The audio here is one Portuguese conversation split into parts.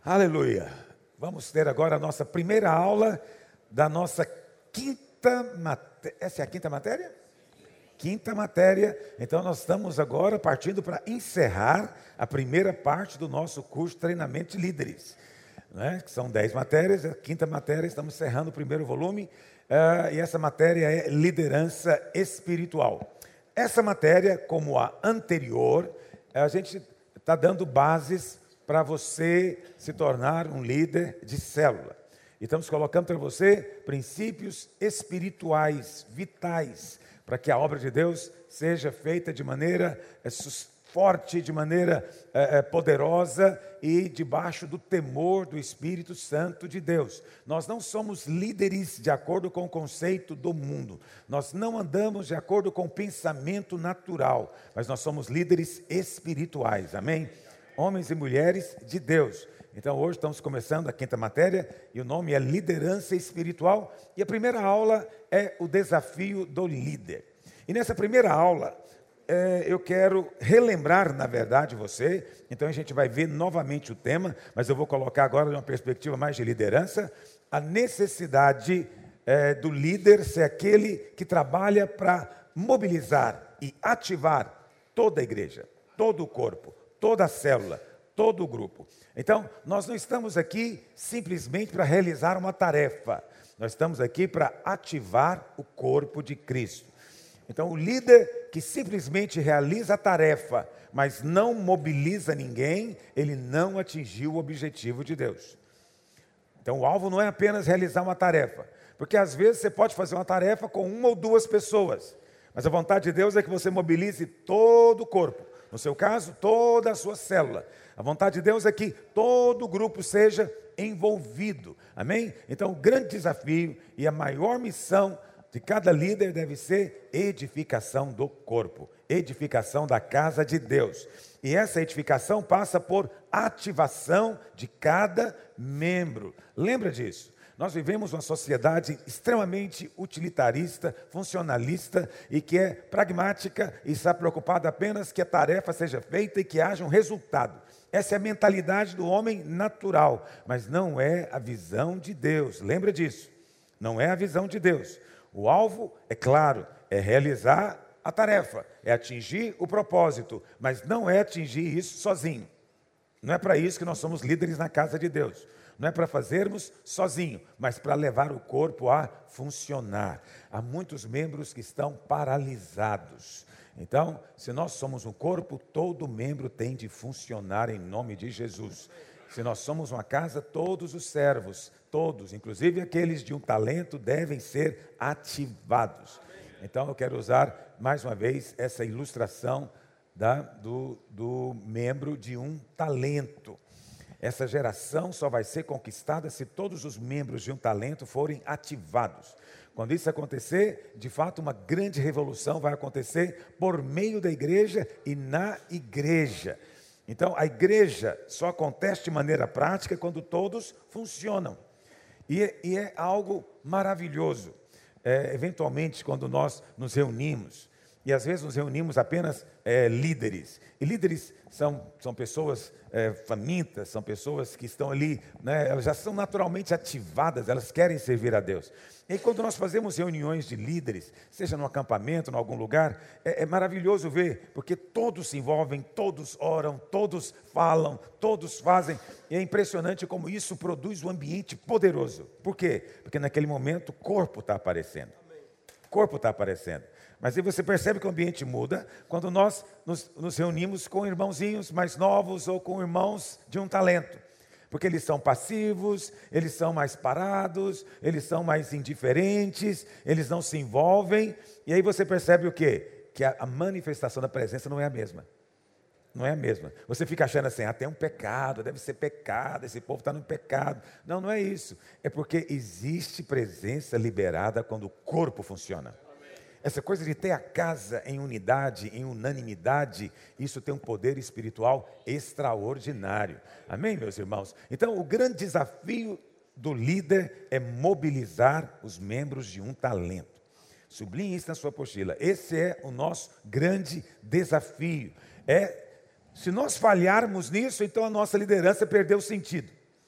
Aleluia! Vamos ter agora a nossa primeira aula da nossa quinta matéria. Essa é a quinta matéria? Quinta matéria. Então nós estamos agora partindo para encerrar a primeira parte do nosso curso de treinamento de líderes, né? Que são 10 matérias, a quinta matéria, estamos encerrando o primeiro volume, e essa matéria é liderança espiritual. Essa matéria, como a anterior, a gente está dando bases para você se tornar um líder de célula. E estamos colocando para você princípios espirituais, vitais, para que a obra de Deus seja feita de maneira forte, de maneira poderosa e debaixo do temor do Espírito Santo de Deus. Nós não somos líderes de acordo com o conceito do mundo. Nós não andamos de acordo com o pensamento natural, mas nós somos líderes espirituais. Amém? Homens e mulheres de Deus. Então hoje estamos começando a quinta matéria e o nome é liderança espiritual e a primeira aula é o desafio do líder. E nessa primeira aula eu quero relembrar na verdade você, então a gente vai ver novamente o tema, mas eu vou colocar agora de uma perspectiva mais de liderança, a necessidade do líder ser aquele que trabalha para mobilizar e ativar toda a igreja, todo o corpo, toda a célula, todo o grupo. Então, nós não estamos aqui simplesmente para realizar uma tarefa. Nós estamos aqui para ativar o corpo de Cristo. Então, o líder que simplesmente realiza a tarefa, mas não mobiliza ninguém, ele não atingiu o objetivo de Deus. Então, o alvo não é apenas realizar uma tarefa. Porque às vezes você pode fazer uma tarefa com uma ou duas pessoas. Mas a vontade de Deus é que você mobilize todo o corpo. No seu caso, toda a sua célula. A vontade de Deus é que todo o grupo seja envolvido. Amém? Então, o grande desafio e a maior missão de cada líder deve ser edificação do corpo. Edificação da casa de Deus. E essa edificação passa por ativação de cada membro. Lembra disso? Nós vivemos uma sociedade extremamente utilitarista, funcionalista e que é pragmática e está preocupada apenas que a tarefa seja feita e que haja um resultado. Essa é a mentalidade do homem natural, mas não é a visão de Deus. Lembra disso? Não é a visão de Deus. O alvo, é claro, é realizar a tarefa, é atingir o propósito, mas não é atingir isso sozinho. Não é para isso que nós somos líderes na casa de Deus. Não é para fazermos sozinho, mas para levar o corpo a funcionar. Há muitos membros que estão paralisados. Então, se nós somos um corpo, todo membro tem de funcionar em nome de Jesus. Se nós somos uma casa, todos os servos, todos, inclusive aqueles de um talento, devem ser ativados. Então, eu quero usar mais uma vez essa ilustração do membro de um talento. Essa geração só vai ser conquistada se todos os membros de um talento forem ativados. Quando isso acontecer, de fato, uma grande revolução vai acontecer por meio da igreja e na igreja. Então, a igreja só acontece de maneira prática quando todos funcionam. E é algo maravilhoso. Eventualmente, quando nós nos reunimos, e às vezes nos reunimos apenas líderes. E líderes são pessoas famintas, são pessoas que estão ali, né, elas já são naturalmente ativadas, elas querem servir a Deus. E aí, quando nós fazemos reuniões de líderes, seja num acampamento, em algum lugar, é maravilhoso ver, porque todos se envolvem, todos oram, todos falam, todos fazem. E é impressionante como isso produz um ambiente poderoso. Por quê? Porque naquele momento o corpo está aparecendo. O corpo está aparecendo. Mas aí você percebe que o ambiente muda quando nós nos reunimos com irmãozinhos mais novos ou com irmãos de um talento. Porque eles são passivos, eles são mais parados, eles são mais indiferentes, eles não se envolvem. E aí você percebe o quê? Que a manifestação da presença não é a mesma. Não é a mesma. Você fica achando assim, tem um pecado, deve ser pecado, esse povo está no pecado. Não, não é isso. É porque existe presença liberada quando o corpo funciona. Essa coisa de ter a casa em unidade, em unanimidade, isso tem um poder espiritual extraordinário. Amém, meus irmãos? Então, o grande desafio do líder é mobilizar os membros de um talento. Sublinhe isso na sua apostila. Esse é o nosso grande desafio. Se nós falharmos nisso, então a nossa liderança perdeu o sentido.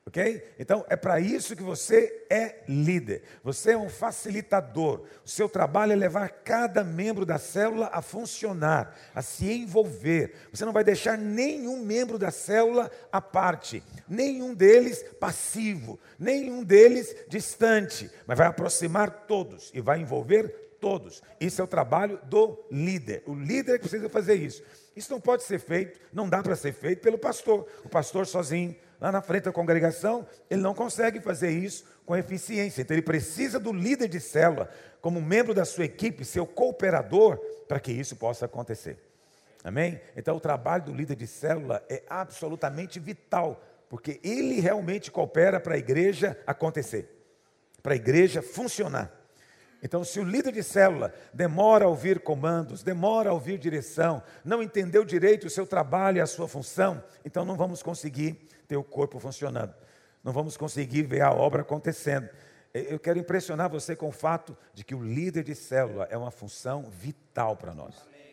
Ok? Então, é para isso que você é líder. Você é um facilitador. O seu trabalho é levar cada membro da célula a funcionar, a se envolver. Você não vai deixar nenhum membro da célula à parte, nenhum deles passivo, nenhum deles distante, mas vai aproximar todos e vai envolver todos. Isso é o trabalho do líder. O líder é que precisa fazer isso. Isso não pode ser feito, não dá para ser feito pelo pastor. O pastor sozinho, lá na frente da congregação, ele não consegue fazer isso com eficiência. Então ele precisa do líder de célula, como membro da sua equipe, seu cooperador, para que isso possa acontecer. Amém? Então o trabalho do líder de célula é absolutamente vital, porque ele realmente coopera para a igreja acontecer, para a igreja funcionar. Então, se o líder de célula demora a ouvir comandos, demora a ouvir direção, não entendeu direito o seu trabalho e a sua função, então não vamos conseguir ter o corpo funcionando. Não vamos conseguir ver a obra acontecendo. Eu quero impressionar você com o fato de que o líder de célula é uma função vital para nós.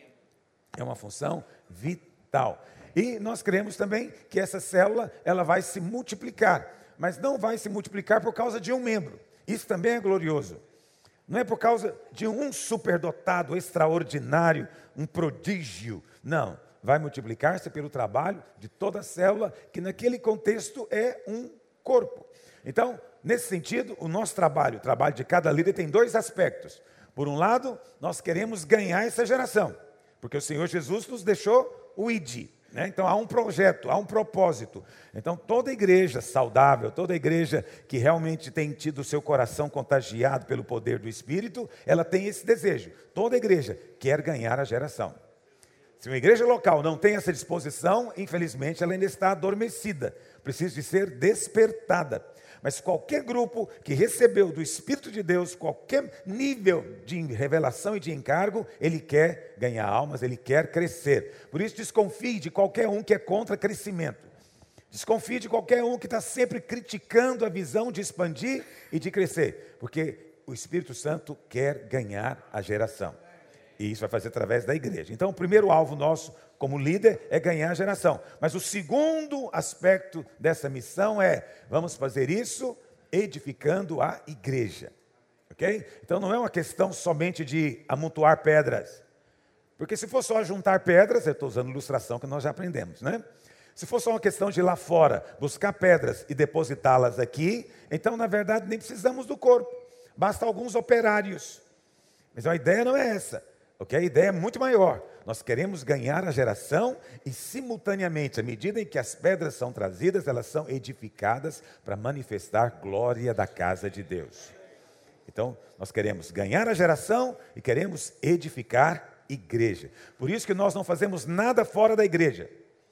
É uma função vital. E nós cremos também que essa célula, ela vai se multiplicar, mas não vai se multiplicar por causa de um membro. Isso também é glorioso. Não é por causa de um superdotado, extraordinário, um prodígio. Não, vai multiplicar-se pelo trabalho de toda a célula, que naquele contexto é um corpo. Então, nesse sentido, o nosso trabalho, o trabalho de cada líder tem dois aspectos. Por um lado, nós queremos ganhar essa geração, porque o Senhor Jesus nos deixou o ID. Então há um projeto, há um propósito. Então toda igreja saudável, toda igreja que realmente tem tido o seu coração contagiado pelo poder do Espírito, ela tem esse desejo. Toda igreja quer ganhar a geração. Se uma igreja local não tem essa disposição, infelizmente ela ainda está adormecida, precisa de ser despertada. Mas qualquer grupo que recebeu do Espírito de Deus, qualquer nível de revelação e de encargo, ele quer ganhar almas, ele quer crescer. Por isso desconfie de qualquer um que é contra crescimento. Desconfie de qualquer um que está sempre criticando a visão de expandir e de crescer. Porque o Espírito Santo quer ganhar a geração. E isso vai fazer através da igreja. Então o primeiro alvo nosso como líder é ganhar a geração. Mas o segundo aspecto dessa missão é, vamos fazer isso edificando a igreja. Ok? Então não é uma questão somente de amontoar pedras. Porque se for só juntar pedras, eu estou usando ilustração que nós já aprendemos, né? Se for só uma questão de ir lá fora, buscar pedras e depositá-las aqui, então na verdade nem precisamos do corpo. Basta alguns operários. Mas a ideia não é essa. Okay? A ideia é muito maior. Nós queremos ganhar a geração e simultaneamente, à medida em que as pedras são trazidas, elas são edificadas para manifestar glória da casa de Deus. Então, nós queremos ganhar a geração e queremos edificar igreja. Por isso que nós não fazemos nada fora da igreja.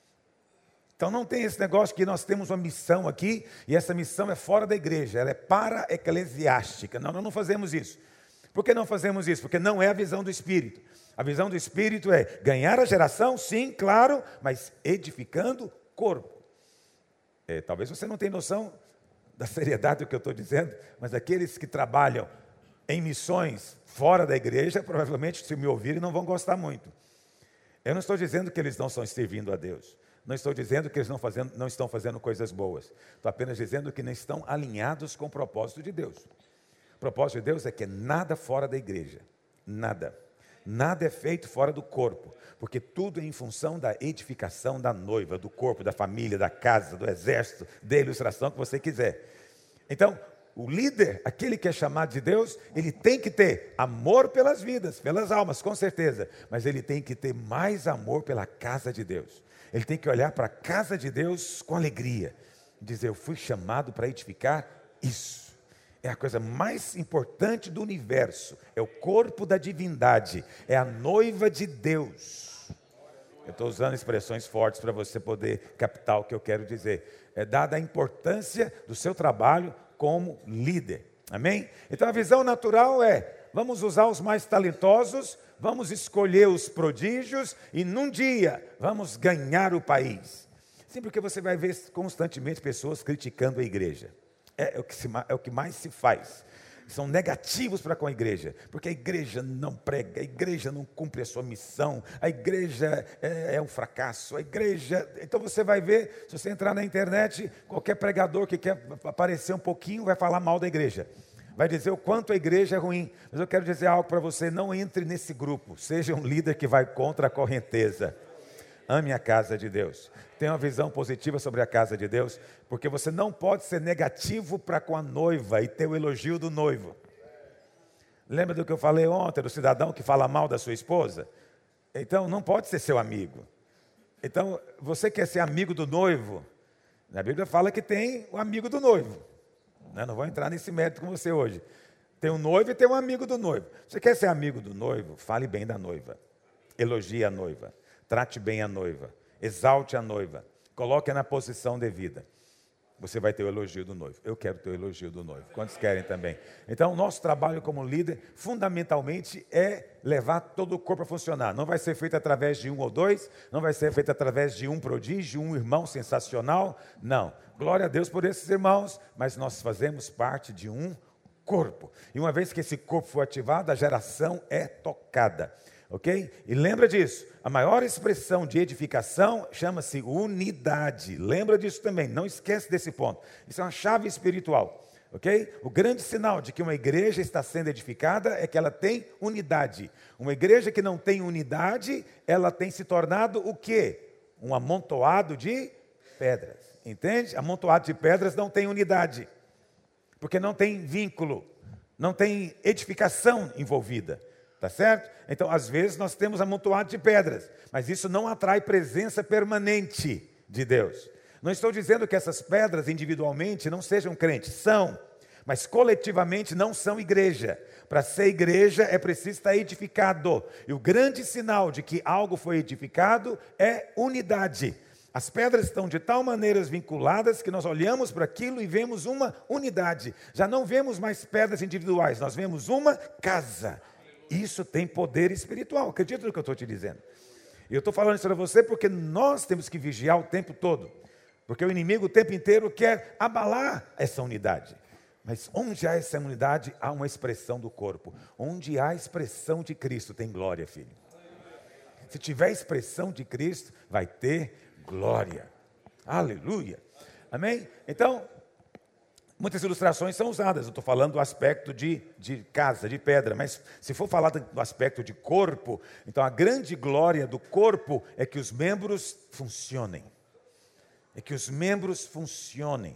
Então não tem esse negócio que nós temos uma missão aqui e essa missão é fora da igreja, ela é para-eclesiástica. Não, nós não fazemos isso. Por que não fazemos isso? Porque não é a visão do Espírito. A visão do Espírito é ganhar a geração, sim, claro, mas edificando corpo. Talvez você não tenha noção da seriedade do que eu estou dizendo, mas aqueles que trabalham em missões fora da igreja, provavelmente, se me ouvirem, não vão gostar muito. Eu não estou dizendo que eles não estão servindo a Deus. Não estou dizendo que eles não estão fazendo coisas boas. Estou apenas dizendo que não estão alinhados com o propósito de Deus. O propósito de Deus é que nada fora da igreja. Nada. Nada é feito fora do corpo. Porque tudo é em função da edificação da noiva, do corpo, da família, da casa, do exército, da ilustração que você quiser. Então, o líder, aquele que é chamado de Deus, ele tem que ter amor pelas vidas, pelas almas, com certeza. Mas ele tem que ter mais amor pela casa de Deus. Ele tem que olhar para a casa de Deus com alegria. Dizer, eu fui chamado para edificar isso. É a coisa mais importante do universo. É o corpo da divindade. É a noiva de Deus. Eu estou usando expressões fortes para você poder captar o que eu quero dizer. É dada a importância do seu trabalho como líder. Amém? Então a visão natural é, vamos usar os mais talentosos, vamos escolher os prodígios e num dia vamos ganhar o país. Sim, porque você vai ver constantemente pessoas criticando a igreja. É o que mais se faz. são negativos para com a igreja, porque a igreja não prega, a igreja não cumpre a sua missão, a igreja é um fracasso, a igreja... Então você vai ver, se você entrar na internet, qualquer pregador que quer aparecer um pouquinho vai falar mal da igreja, vai dizer o quanto a igreja é ruim. Mas eu quero dizer algo para você: não entre nesse grupo, seja um líder que vai contra a correnteza. Ame a casa de Deus, tenha uma visão positiva sobre a casa de Deus, porque você não pode ser negativo para com a noiva e ter o elogio do noivo. Lembra do que eu falei ontem, do cidadão que fala mal da sua esposa? Então não pode ser seu amigo. Então você quer ser amigo do noivo? Na Bíblia fala que tem o amigo do noivo. Não vou entrar nesse mérito com você hoje. Tem um noivo e tem um amigo do noivo. Você quer ser amigo do noivo? Fale bem da noiva, elogie a noiva, trate bem a noiva, exalte a noiva, coloque-a na posição devida. Você vai ter o elogio do noivo. Eu quero ter o elogio do noivo. Quantos querem também? Então, o nosso trabalho como líder, fundamentalmente, é levar todo o corpo a funcionar. Não vai ser feito através de um ou dois, não vai ser feito através de um prodígio, um irmão sensacional. Não. Glória a Deus por esses irmãos, mas nós fazemos parte de um corpo. E uma vez que esse corpo for ativado, a geração é tocada. Ok? E lembra disso, a maior expressão de edificação chama-se unidade. Lembra disso também, não esquece desse ponto. Isso é uma chave espiritual. Ok? O grande sinal de que uma igreja está sendo edificada é que ela tem unidade. Uma igreja que não tem unidade, ela tem se tornado o quê? Um amontoado de pedras. Entende? Amontoado de pedras não tem unidade, porque não tem vínculo, não tem edificação envolvida. Tá certo? Então, às vezes, nós temos amontoado de pedras, mas isso não atrai presença permanente de Deus. Não estou dizendo que essas pedras, individualmente, não sejam crentes. São, mas coletivamente não são igreja. Para ser igreja, é preciso estar edificado. E o grande sinal de que algo foi edificado é unidade. As pedras estão de tal maneira vinculadas que nós olhamos para aquilo e vemos uma unidade. Já não vemos mais pedras individuais, nós vemos uma casa. Isso tem poder espiritual, acredita no que eu estou te dizendo. E eu estou falando isso para você porque nós temos que vigiar o tempo todo. Porque o inimigo o tempo inteiro quer abalar essa unidade. Mas onde há essa unidade, há uma expressão do corpo. Onde há expressão de Cristo, tem glória, filho. Se tiver expressão de Cristo, vai ter glória. Aleluia. Amém? Então, muitas ilustrações são usadas. Eu estou falando do aspecto de casa, de pedra. Mas se for falar do aspecto de corpo, então a grande glória do corpo é que os membros funcionem. É que os membros funcionem.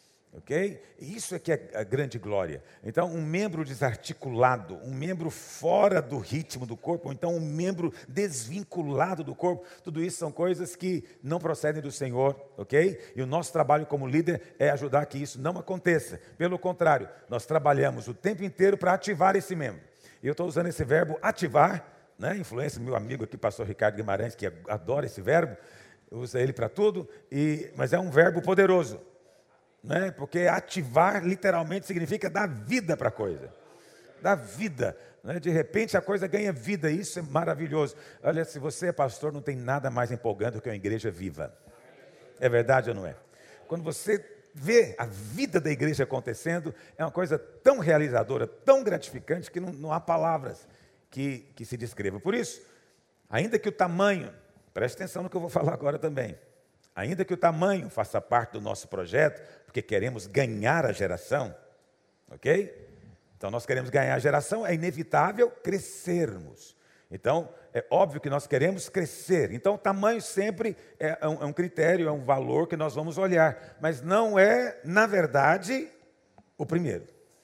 Ok? Isso é que é a grande glória. Então, um membro desarticulado, um membro fora do ritmo do corpo, ou então um membro desvinculado do corpo, tudo isso são coisas que não procedem do Senhor, ok? E o nosso trabalho como líder é ajudar que isso não aconteça. Pelo contrário, nós trabalhamos o tempo inteiro para ativar esse membro. E eu estou usando esse verbo ativar, né? Influência do meu amigo aqui, pastor Ricardo Guimarães, que adora esse verbo, usa ele para tudo, mas é um verbo poderoso. Né? Porque ativar literalmente significa dar vida para a coisa, dar vida, né? De repente a coisa ganha vida, isso é maravilhoso. Olha, se você é pastor, não tem nada mais empolgante do que uma igreja viva. É verdade ou não é? Quando você vê a vida da igreja acontecendo, é uma coisa tão realizadora, tão gratificante, que não há palavras que se descrevam. Por isso, ainda que o tamanho, preste atenção no que eu vou falar agora também, ainda que o tamanho faça parte do nosso projeto, porque queremos ganhar a geração, ok? Então, nós queremos ganhar a geração, é inevitável crescermos. Então, é óbvio que nós queremos crescer. Então, o tamanho sempre é um critério, é um valor que nós vamos olhar. Mas não é, na verdade, o primeiro.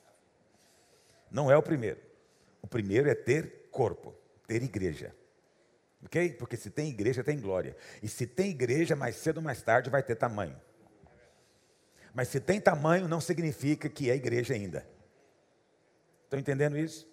Não é o primeiro. O primeiro é ter corpo, ter igreja. Ok? Porque se tem igreja, tem glória. E se tem igreja, mais cedo ou mais tarde vai ter tamanho. Mas se tem tamanho, não significa que é igreja ainda. Estão entendendo isso?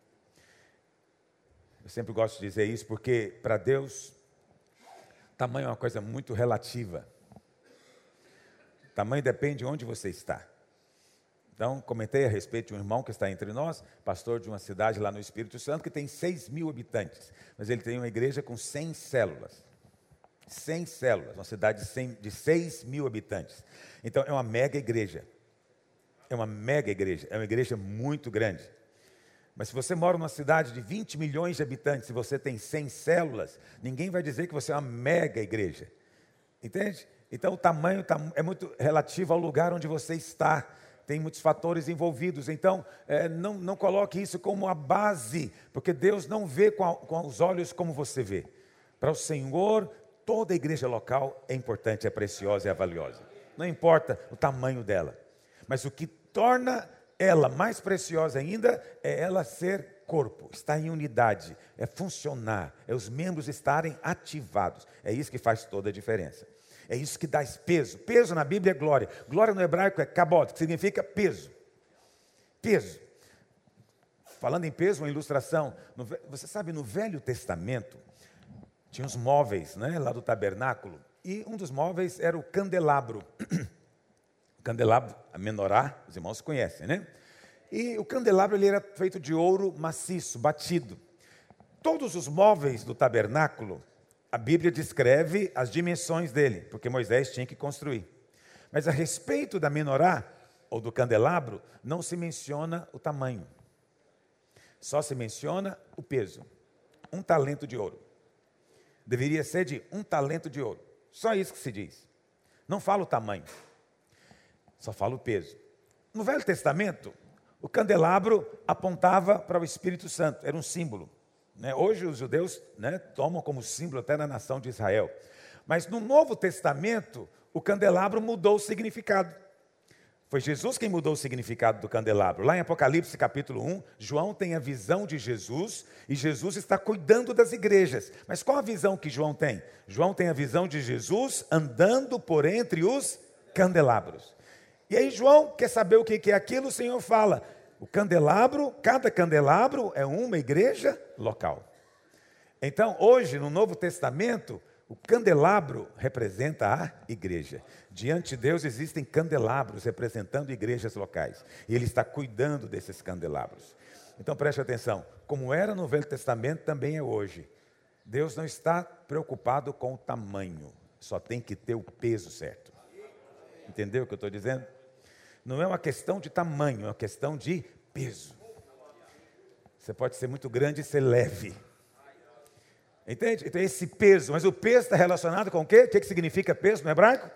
Eu sempre gosto de dizer isso porque, para Deus, tamanho é uma coisa muito relativa. Tamanho depende de onde você está. Então, comentei a respeito de um irmão que está entre nós, pastor de uma cidade lá no Espírito Santo, que tem 6.000 habitantes. Mas ele tem uma igreja com 100 células. 100 células, uma cidade de 6.000 habitantes. Então, é uma mega igreja. é uma mega igreja, é uma igreja muito grande. Mas se você mora numa cidade de 20 milhões de habitantes e você tem 100 células, ninguém vai dizer que você é uma mega igreja. Entende? Então o tamanho é muito relativo ao lugar onde você está. Tem muitos fatores envolvidos. Então não coloque isso como a base, porque Deus não vê com os olhos como você vê. Para o Senhor, toda igreja local é importante, é preciosa e é valiosa. Não importa o tamanho dela. Mas o que torna ela mais preciosa ainda é ela ser corpo, estar em unidade, é funcionar, é os membros estarem ativados. É isso que faz toda a diferença. É isso que dá peso. Peso na Bíblia é glória. Glória no hebraico é kabod, que significa peso. Peso. Falando em peso, uma ilustração. Você sabe, no Velho Testamento, tinha os móveis, né, lá do tabernáculo. E um dos móveis era o candelabro. O candelabro, a menorá, os irmãos conhecem, né? E o candelabro ele era feito de ouro maciço, batido. Todos os móveis do tabernáculo, a Bíblia descreve as dimensões dele, porque Moisés tinha que construir. Mas a respeito da menorá, ou do candelabro, não se menciona o tamanho. Só se menciona o peso. 1 talento de ouro. Deveria ser de 1 talento de ouro. Só isso que se diz. Não fala o tamanho. Só fala o peso. No Velho Testamento, o candelabro apontava para o Espírito Santo. Era um símbolo. Hoje os judeus tomam como símbolo até na nação de Israel. Mas no Novo Testamento, o candelabro mudou o significado. Foi Jesus quem mudou o significado do candelabro. Lá em Apocalipse capítulo 1, João tem a visão de Jesus e Jesus está cuidando das igrejas. Mas qual a visão que João tem? João tem a visão de Jesus andando por entre os candelabros. E aí João quer saber o que é aquilo, o Senhor fala: o candelabro, cada candelabro é uma igreja local. Então, hoje, no Novo Testamento, o candelabro representa a igreja. Diante de Deus existem candelabros representando igrejas locais. E Ele está cuidando desses candelabros. Então, preste atenção. Como era no Velho Testamento, também é hoje. Deus não está preocupado com o tamanho. Só tem que ter o peso certo. Entendeu o que eu estou dizendo? Não é uma questão de tamanho, é uma questão de peso. Você pode ser muito grande e ser leve. Entende? Então esse peso, mas o peso está relacionado com o quê? O que significa peso no hebraico?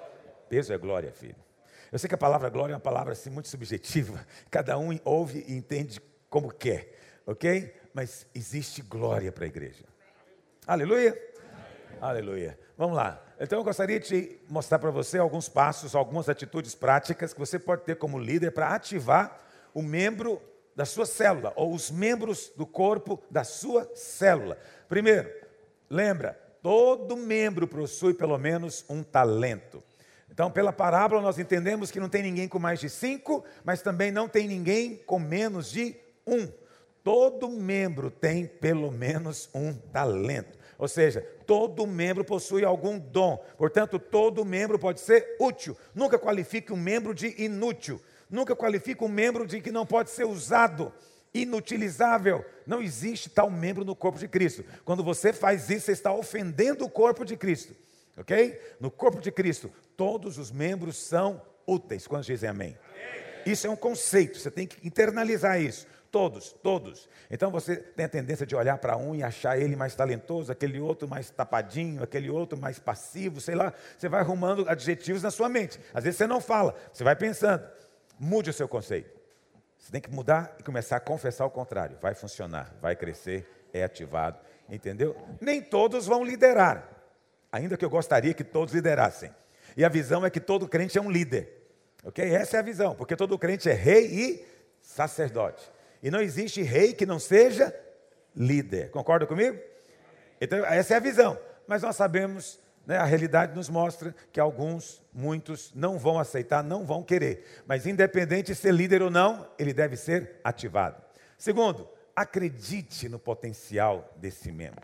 Peso é glória, filho. Eu sei que a palavra glória é uma palavra assim, muito subjetiva. Cada um ouve e entende como quer, ok? Mas existe glória para a igreja. Aleluia? Aleluia. Vamos lá. Então eu gostaria de mostrar para você alguns passos, algumas atitudes práticas que você pode ter como líder para ativar o membro da sua célula, ou os membros do corpo da sua célula. Primeiro, lembra, todo membro possui pelo menos um talento. Então, pela parábola, nós entendemos que não tem ninguém com mais de 5, mas também não tem ninguém com menos de 1. Todo membro tem pelo menos um talento. Ou seja, todo membro possui algum dom. Portanto, todo membro pode ser útil. Nunca qualifique um membro de inútil. Nunca qualifique um membro de que não pode ser usado, inutilizável. Não existe tal membro no corpo de Cristo. Quando você faz isso, você está ofendendo o corpo de Cristo. Ok? No corpo de Cristo, todos os membros são úteis. Quando dizem amém? Isso é um conceito, você tem que internalizar isso. Todos. Então você tem a tendência de olhar para um e achar ele mais talentoso, aquele outro mais tapadinho, aquele outro mais passivo, sei lá. Você vai arrumando adjetivos na sua mente. Às vezes você não fala, você vai pensando. Mude o seu conceito. Você tem que mudar e começar a confessar o contrário. Vai funcionar, vai crescer, é ativado. Entendeu? Nem todos vão liderar. Ainda que eu gostaria que todos liderassem. E a visão é que todo crente é um líder. Ok? Essa é a visão. Porque todo crente é rei e sacerdote. E não existe rei que não seja líder. Concorda comigo? Então, essa é a visão. Mas nós sabemos, a realidade nos mostra que muitos, não vão aceitar, não vão querer. Mas independente de ser líder ou não, ele deve ser ativado. Segundo, acredite no potencial desse membro.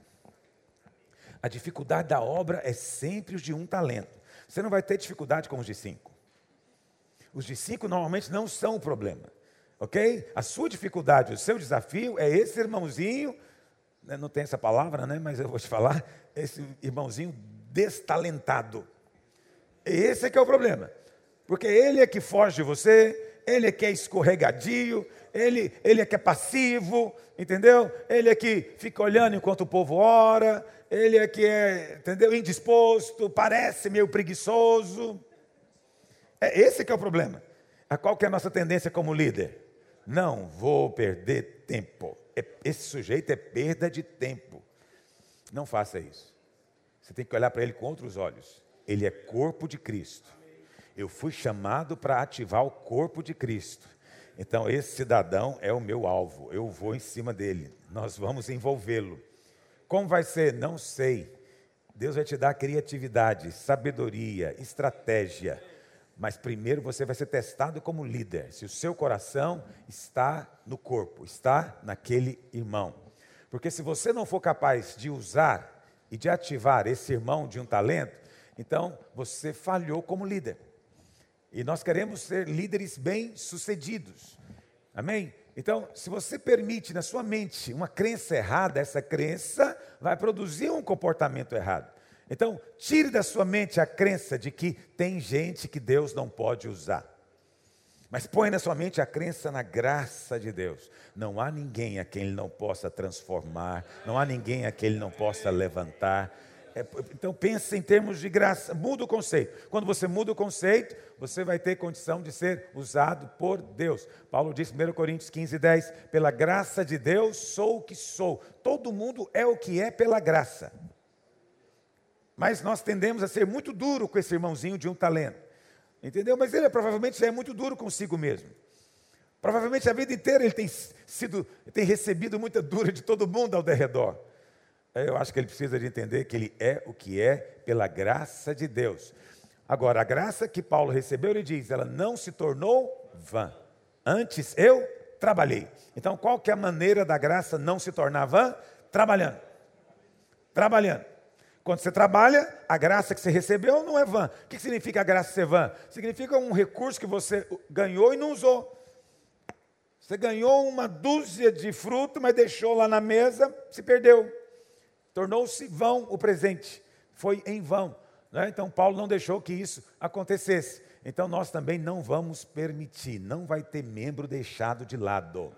A dificuldade da obra é sempre os de um talento. Você não vai ter dificuldade com os de 5. Os de 5 normalmente não são o problema. Ok? A sua dificuldade, o seu desafio é esse irmãozinho, não tem essa palavra, mas eu vou te falar, esse irmãozinho destalentado. Esse é que é o problema. Porque ele é que foge de você, ele é que é escorregadio, ele é que é passivo, entendeu? Ele é que fica olhando enquanto o povo ora, ele é que é, entendeu? Indisposto, parece meio preguiçoso. Esse que é o problema. Qual que é a nossa tendência como líder? Não vou perder tempo. Esse sujeito é perda de tempo. Não faça isso. Você tem que olhar para ele com outros olhos. Ele é corpo de Cristo. Eu fui chamado para ativar o corpo de Cristo. Então esse cidadão é o meu alvo. Eu vou em cima dele. Nós vamos envolvê-lo. Como vai ser? Não sei. Deus vai te dar criatividade, sabedoria, estratégia. Mas primeiro você vai ser testado como líder. Se o seu coração está no corpo, está naquele irmão. Porque se você não for capaz de usar e de ativar esse irmão de um talento, então você falhou como líder. E nós queremos ser líderes bem-sucedidos. Amém? Então, se você permite na sua mente uma crença errada, essa crença vai produzir um comportamento errado. Então, tire da sua mente a crença de que tem gente que Deus não pode usar. Mas põe na sua mente a crença na graça de Deus. Não há ninguém a quem Ele não possa transformar, não há ninguém a quem Ele não possa levantar. Então pense em termos de graça, muda o conceito. Quando você muda o conceito, você vai ter condição de ser usado por Deus. Paulo diz em 1 Coríntios 15:10, pela graça de Deus sou o que sou. Todo mundo é o que é pela graça. Mas nós tendemos a ser muito duro com esse irmãozinho de um talento. Entendeu? Mas ele provavelmente já é muito duro consigo mesmo. Provavelmente a vida inteira ele tem recebido muita dura de todo mundo ao redor. Eu acho que ele precisa de entender que ele é o que é pela graça de Deus. Agora, a graça que Paulo recebeu, ele diz, ela não se tornou vã. Antes eu trabalhei. Então, qual que é a maneira da graça não se tornar vã? Trabalhando. Trabalhando. Quando você trabalha, a graça que você recebeu não é vã. O que significa a graça ser vã? Significa um recurso que você ganhou e não usou. Você ganhou uma dúzia de fruto, mas deixou lá na mesa, se perdeu. Tornou-se vão o presente, foi em vão. Né? Então Paulo não deixou que isso acontecesse. Então nós também não vamos permitir, não vai ter membro deixado de lado.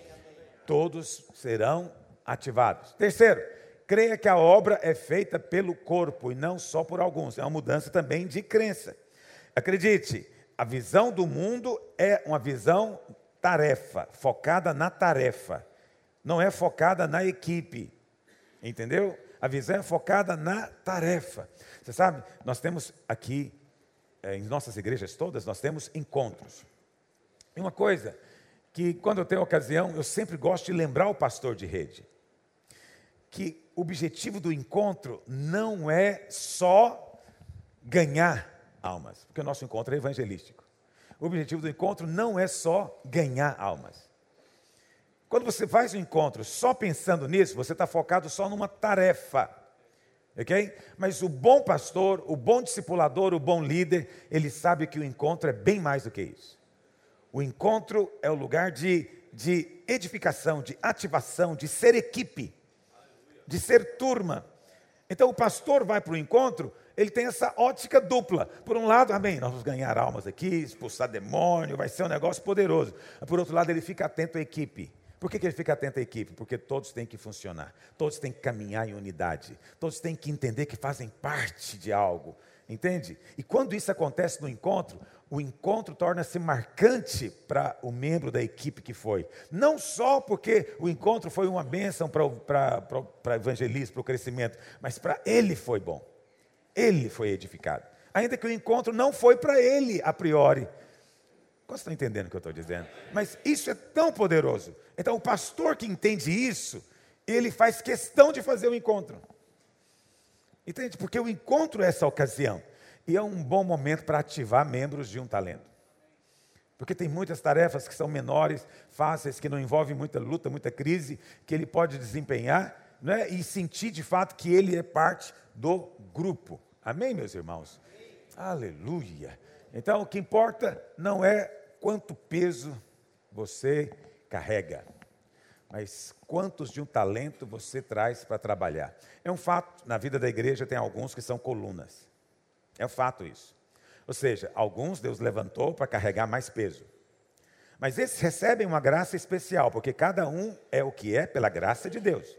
Todos serão ativados. Terceiro, creia que a obra é feita pelo corpo e não só por alguns. É uma mudança também de crença. Acredite, a visão do mundo é uma visão tarefa, focada na tarefa. Não é focada na equipe. Entendeu? A visão é focada na tarefa. Você sabe, nós temos aqui, em nossas igrejas todas, nós temos encontros. E uma coisa, que quando eu tenho ocasião, eu sempre gosto de lembrar o pastor de rede, que o objetivo do encontro não é só ganhar almas, porque o nosso encontro é evangelístico. O objetivo do encontro não é só ganhar almas. Quando você faz um encontro só pensando nisso, você está focado só numa tarefa, ok? Mas o bom pastor, o bom discipulador, o bom líder, ele sabe que o encontro é bem mais do que isso. O encontro é o lugar de edificação, de ativação, de ser equipe, de ser turma. Então o pastor vai para o encontro, ele tem essa ótica dupla. Por um lado, amém, nós vamos ganhar almas aqui, expulsar demônio, vai ser um negócio poderoso. Por outro lado, ele fica atento à equipe. Por que ele fica atento à equipe? Porque todos têm que funcionar, todos têm que caminhar em unidade, todos têm que entender que fazem parte de algo, entende? E quando isso acontece no encontro, o encontro torna-se marcante para o membro da equipe que foi. Não só porque o encontro foi uma bênção para o evangelismo, para o crescimento, mas para ele foi bom, ele foi edificado. Ainda que o encontro não foi para ele a priori. Vocês estão entendendo o que eu estou dizendo? Mas isso é tão poderoso. Então o pastor que entende isso, ele faz questão de fazer o encontro. Entende? Porque o encontro é essa ocasião. E é um bom momento para ativar membros de um talento. Porque tem muitas tarefas que são menores, fáceis, que não envolvem muita luta, muita crise, que ele pode desempenhar, né? E sentir de fato que ele é parte do grupo. Amém, meus irmãos? Aleluia! Então o que importa não é quanto peso você carrega, mas quantos de um talento você traz para trabalhar. É um fato, na vida da igreja tem alguns que são colunas. É um fato isso. Ou seja, alguns Deus levantou para carregar mais peso. Mas esses recebem uma graça especial, porque cada um é o que é pela graça de Deus.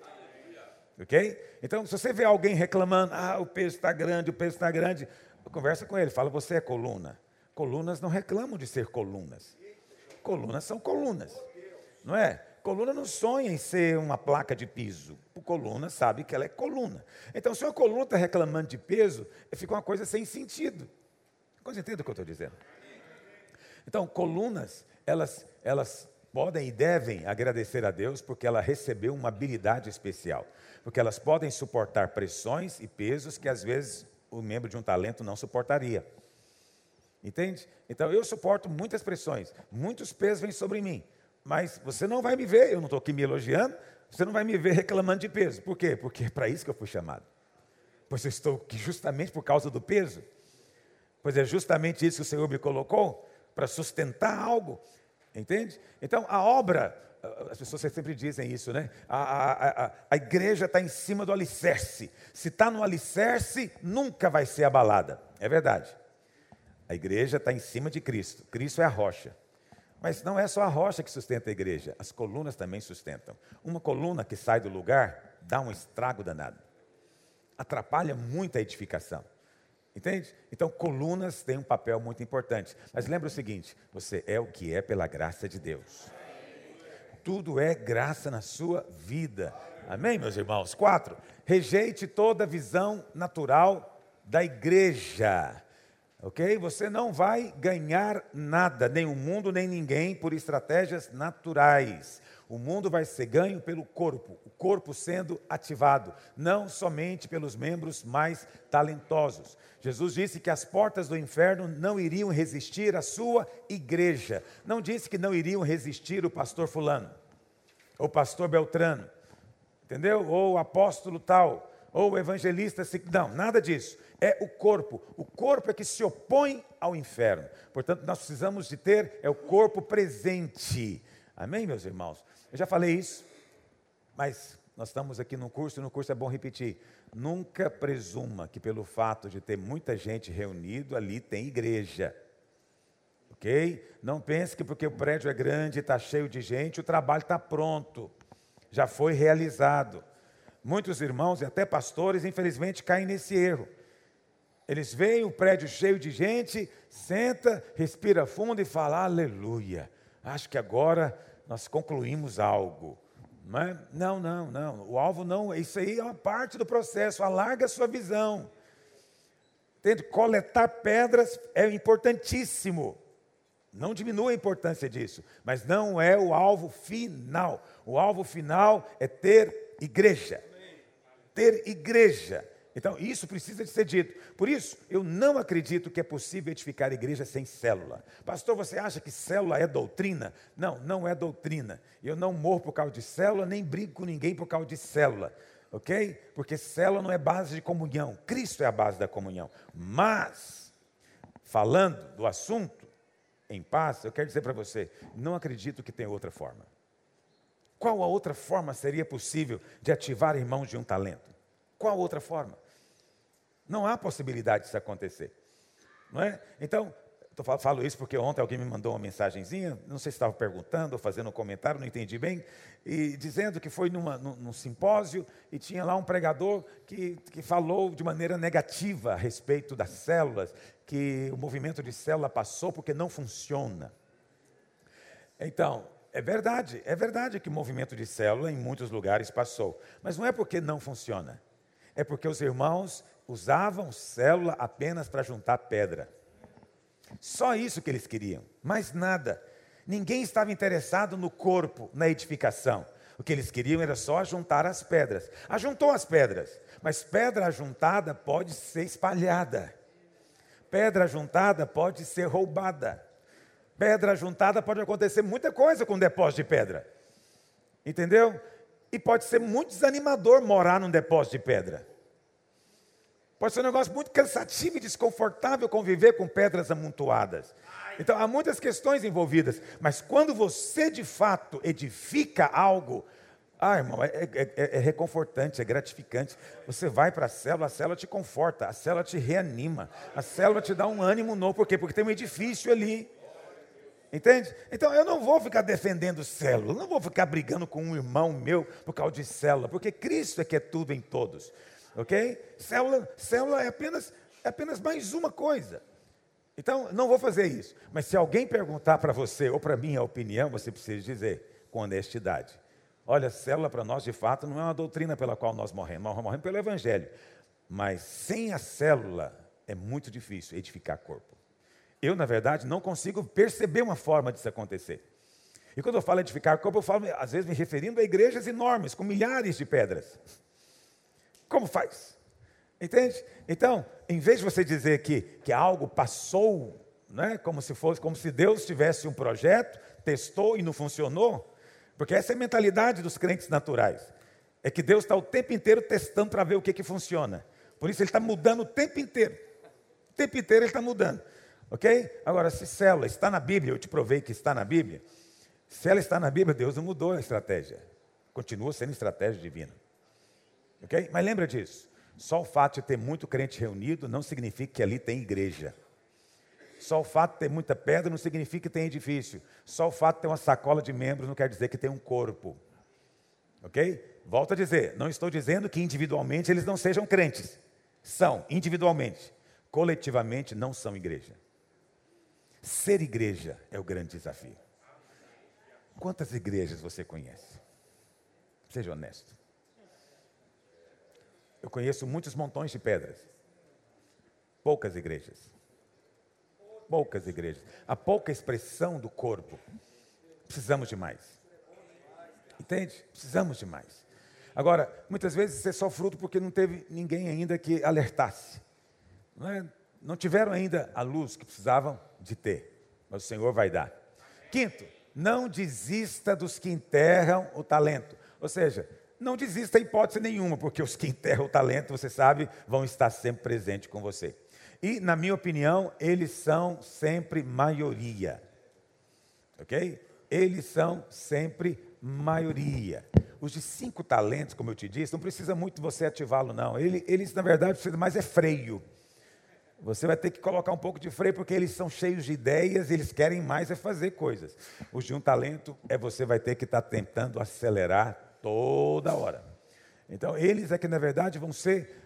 Ok? Então, se você vê alguém reclamando, o peso está grande, conversa com ele, fala, você é coluna. Colunas não reclamam de ser colunas. Colunas são colunas, não é? Coluna não sonha em ser uma placa de piso. O coluna sabe que ela é coluna. Então, se uma coluna está reclamando de peso, fica uma coisa sem sentido. Você entende o que eu estou dizendo? Então, colunas, elas podem e devem agradecer a Deus porque ela recebeu uma habilidade especial. Porque elas podem suportar pressões e pesos que às vezes o membro de um talento não suportaria. Entende? Então, eu suporto muitas pressões, muitos pesos vêm sobre mim. Mas você não vai me ver, eu não estou aqui me elogiando, você não vai me ver reclamando de peso. Por quê? Porque é para isso que eu fui chamado. Pois eu estou aqui justamente por causa do peso. Pois é justamente isso que o Senhor me colocou, para sustentar algo. Entende? Então, a obra, as pessoas sempre dizem isso, né? A igreja está em cima do alicerce. Se está no alicerce, nunca vai ser abalada. É verdade. A igreja está em cima de Cristo. Cristo é a rocha. Mas não é só a rocha que sustenta a igreja, as colunas também sustentam. Uma coluna que sai do lugar dá um estrago danado. Atrapalha muito a edificação. Entende? Então, colunas têm um papel muito importante. Mas lembra o seguinte, você é o que é pela graça de Deus. Tudo é graça na sua vida. Amém, meus irmãos? 4, rejeite toda visão natural da igreja. Ok? Você não vai ganhar nada, nem o mundo, nem ninguém, por estratégias naturais. O mundo vai ser ganho pelo corpo, o corpo sendo ativado, não somente pelos membros mais talentosos. Jesus disse que as portas do inferno não iriam resistir à sua igreja. Não disse que não iriam resistir o pastor fulano, ou pastor Beltrano, entendeu? Ou o apóstolo tal, ou o evangelista, não, nada disso. É o corpo é que se opõe ao inferno. Portanto, nós precisamos de ter, o corpo presente. Amém, meus irmãos? Eu já falei isso, mas nós estamos aqui no curso, e no curso é bom repetir. Nunca presuma que pelo fato de ter muita gente reunido, ali tem igreja. Ok? Não pense que porque o prédio é grande e está cheio de gente, o trabalho está pronto. Já foi realizado. Muitos irmãos e até pastores, infelizmente, caem nesse erro. Eles veem o prédio cheio de gente, senta, respira fundo e fala, aleluia, acho que agora nós concluímos algo. Não é? Não, o alvo não, isso aí é uma parte do processo, alarga a sua visão. Entende? Coletar pedras é importantíssimo, não diminua a importância disso, mas não é o alvo final. O alvo final é ter igreja. Ter igreja. Então, isso precisa de ser dito. Por isso, eu não acredito que é possível edificar igreja sem célula. Pastor, você acha que célula é doutrina? Não, não é doutrina. Eu não morro por causa de célula, nem brigo com ninguém por causa de célula. Ok? Porque célula não é base de comunhão. Cristo é a base da comunhão. Mas, falando do assunto, em paz, eu quero dizer para você, não acredito que tem outra forma. Qual a outra forma seria possível de ativar irmãos de um talento? Qual outra forma? Não há possibilidade disso acontecer. Não é? Então, eu falo isso porque ontem alguém me mandou uma mensagenzinha, não sei se estava perguntando ou fazendo um comentário, não entendi bem, e dizendo que foi num simpósio e tinha lá um pregador que falou de maneira negativa a respeito das células, que o movimento de célula passou porque não funciona. Então, é verdade que o movimento de célula em muitos lugares passou, mas não é porque não funciona. É porque os irmãos usavam célula apenas para juntar pedra. Só isso que eles queriam, mais nada. Ninguém estava interessado no corpo, na edificação. O que eles queriam era só juntar as pedras. Ajuntou as pedras, mas pedra ajuntada pode ser espalhada. Pedra ajuntada pode ser roubada. Pedra ajuntada pode acontecer muita coisa com um depósito de pedra. Entendeu? E pode ser muito desanimador morar num depósito de pedra. Pode ser um negócio muito cansativo e desconfortável conviver com pedras amontoadas. Então, há muitas questões envolvidas. Mas quando você, de fato, edifica algo, irmão, é reconfortante, é gratificante. Você vai para a célula te conforta, a célula te reanima, a célula te dá um ânimo novo. Por quê? Porque tem um edifício ali. Entende? Então eu não vou ficar defendendo célula, não vou ficar brigando com um irmão meu por causa de célula, porque Cristo é que é tudo em todos. Ok? Célula é apenas mais uma coisa. Então, não vou fazer isso. Mas se alguém perguntar para você ou para mim a opinião, você precisa dizer com honestidade. Olha, célula para nós, de fato, não é uma doutrina pela qual nós morremos. Nós morremos pelo Evangelho. Mas sem a célula é muito difícil edificar corpo. Eu, na verdade, não consigo perceber uma forma disso acontecer. E quando eu falo edificar corpo, eu falo, às vezes, me referindo a igrejas enormes, com milhares de pedras. Como faz? Entende? Então, em vez de você dizer que algo passou, né, como se Deus tivesse um projeto, testou e não funcionou, porque essa é a mentalidade dos crentes naturais. É que Deus está o tempo inteiro testando para ver o que funciona. Por isso Ele está mudando o tempo inteiro. O tempo inteiro Ele está mudando. Ok? Agora, se célula está na Bíblia, eu te provei que está na Bíblia. Se ela está na Bíblia, Deus não mudou a estratégia. Continua sendo estratégia divina. Ok? Mas lembra disso. Só o fato de ter muito crente reunido não significa que ali tem igreja. Só o fato de ter muita pedra não significa que tem edifício. Só o fato de ter uma sacola de membros não quer dizer que tem um corpo. Ok? Volto a dizer, não estou dizendo que individualmente eles não sejam crentes. São, individualmente. Coletivamente não são igreja. Ser igreja é o grande desafio. Quantas igrejas você conhece? Seja honesto. Eu conheço muitos montões de pedras. Poucas igrejas. Poucas igrejas. Há pouca expressão do corpo. Precisamos de mais. Entende? Precisamos de mais. Agora, muitas vezes isso é só fruto porque não teve ninguém ainda que alertasse. Não tiveram ainda a luz que precisavam de ter. Mas o Senhor vai dar. Quinto, não desista dos que enterram o talento. Ou seja, não desista em hipótese nenhuma, porque os que enterram o talento, você sabe, vão estar sempre presentes com você. E, na minha opinião, eles são sempre maioria. Ok? Eles são sempre maioria. Os de 5 talentos, como eu te disse, não precisa muito você ativá-lo, não. Eles, na verdade, precisam mais é freio. Você vai ter que colocar um pouco de freio, porque eles são cheios de ideias, eles querem mais é fazer coisas. Os de um talento, você vai ter que estar tentando acelerar toda hora. Então, eles é que, na verdade, vão ser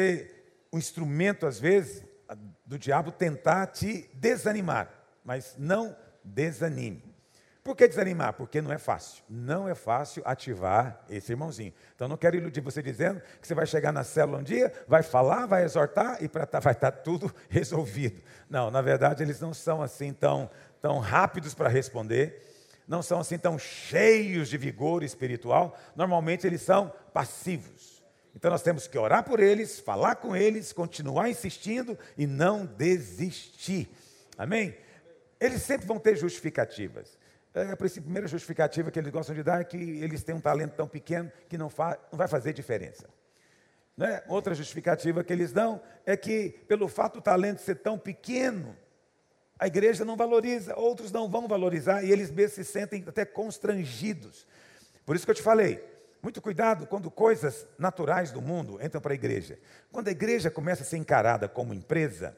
um instrumento, às vezes, do diabo tentar te desanimar. Mas não desanime. Por que desanimar? Porque não é fácil. Não é fácil ativar esse irmãozinho. Então, não quero iludir você dizendo que você vai chegar na célula um dia, vai falar, vai exortar e vai estar tudo resolvido. Não, na verdade, eles não são assim tão rápidos para responder, não são assim tão cheios de vigor espiritual. Normalmente, eles são passivos. Então, nós temos que orar por eles, falar com eles, continuar insistindo e não desistir. Amém? Eles sempre vão ter justificativas. A primeira justificativa que eles gostam de dar é que eles têm um talento tão pequeno que não vai fazer diferença. Né? Outra justificativa que eles dão é que, pelo fato do talento ser tão pequeno, a igreja não valoriza, outros não vão valorizar e eles mesmos se sentem até constrangidos. Por isso que eu te falei, muito cuidado quando coisas naturais do mundo entram para a igreja. Quando a igreja começa a ser encarada como empresa,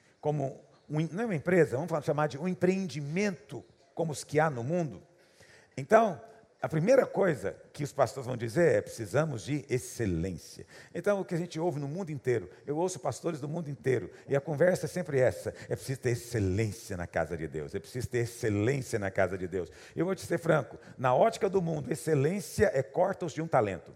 não é uma empresa, vamos chamar de um empreendimento, como os que há no mundo. Então, a primeira coisa que os pastores vão dizer é: precisamos de excelência. Então, o que a gente ouve no mundo inteiro, eu ouço pastores do mundo inteiro, e a conversa é sempre essa: é preciso ter excelência na casa de Deus, é preciso ter excelência na casa de Deus. Eu vou te ser franco, na ótica do mundo, excelência é corta-os de um talento.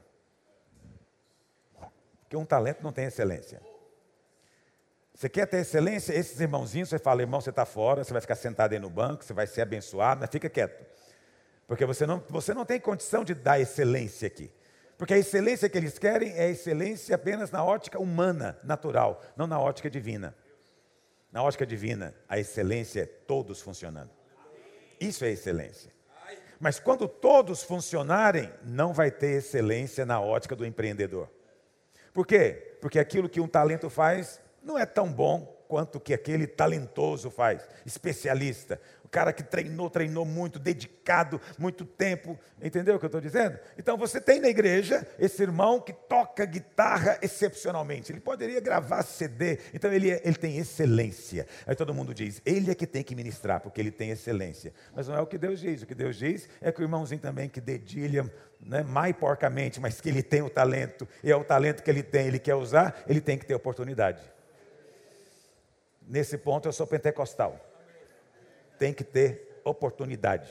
Porque um talento não tem excelência. Você quer ter excelência? Esses irmãozinhos, você fala: irmão, você está fora, você vai ficar sentado aí no banco, você vai ser abençoado, mas fica quieto. Porque você não tem condição de dar excelência aqui. Porque a excelência que eles querem é excelência apenas na ótica humana, natural, não na ótica divina. Na ótica divina, a excelência é todos funcionando. Isso é excelência. Mas quando todos funcionarem, não vai ter excelência na ótica do empreendedor. Por quê? Porque aquilo que um talento faz não é tão bom quanto que aquele talentoso faz, especialista. O cara que treinou muito, dedicado, muito tempo. Entendeu o que eu estou dizendo? Então você tem na igreja esse irmão que toca guitarra excepcionalmente. Ele poderia gravar CD, então ele tem excelência. Aí todo mundo diz, ele é que tem que ministrar, porque ele tem excelência. Mas não é o que Deus diz. O que Deus diz é que o irmãozinho também que dedilha, né, mais porcamente, mas que ele tem o talento, e é o talento que ele tem, ele quer usar, ele tem que ter oportunidade. Nesse ponto eu sou pentecostal. Tem que ter oportunidade.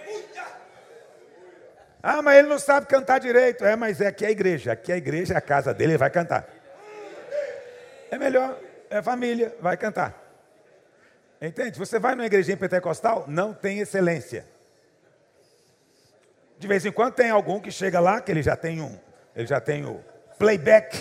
Ah, mas ele não sabe cantar direito. Mas aqui é a igreja. Aqui a igreja é a casa dele, ele vai cantar. É melhor, é família, vai cantar. Entende? Você vai numa igrejinha pentecostal, não tem excelência. De vez em quando tem algum que chega lá, que ele já tem o playback.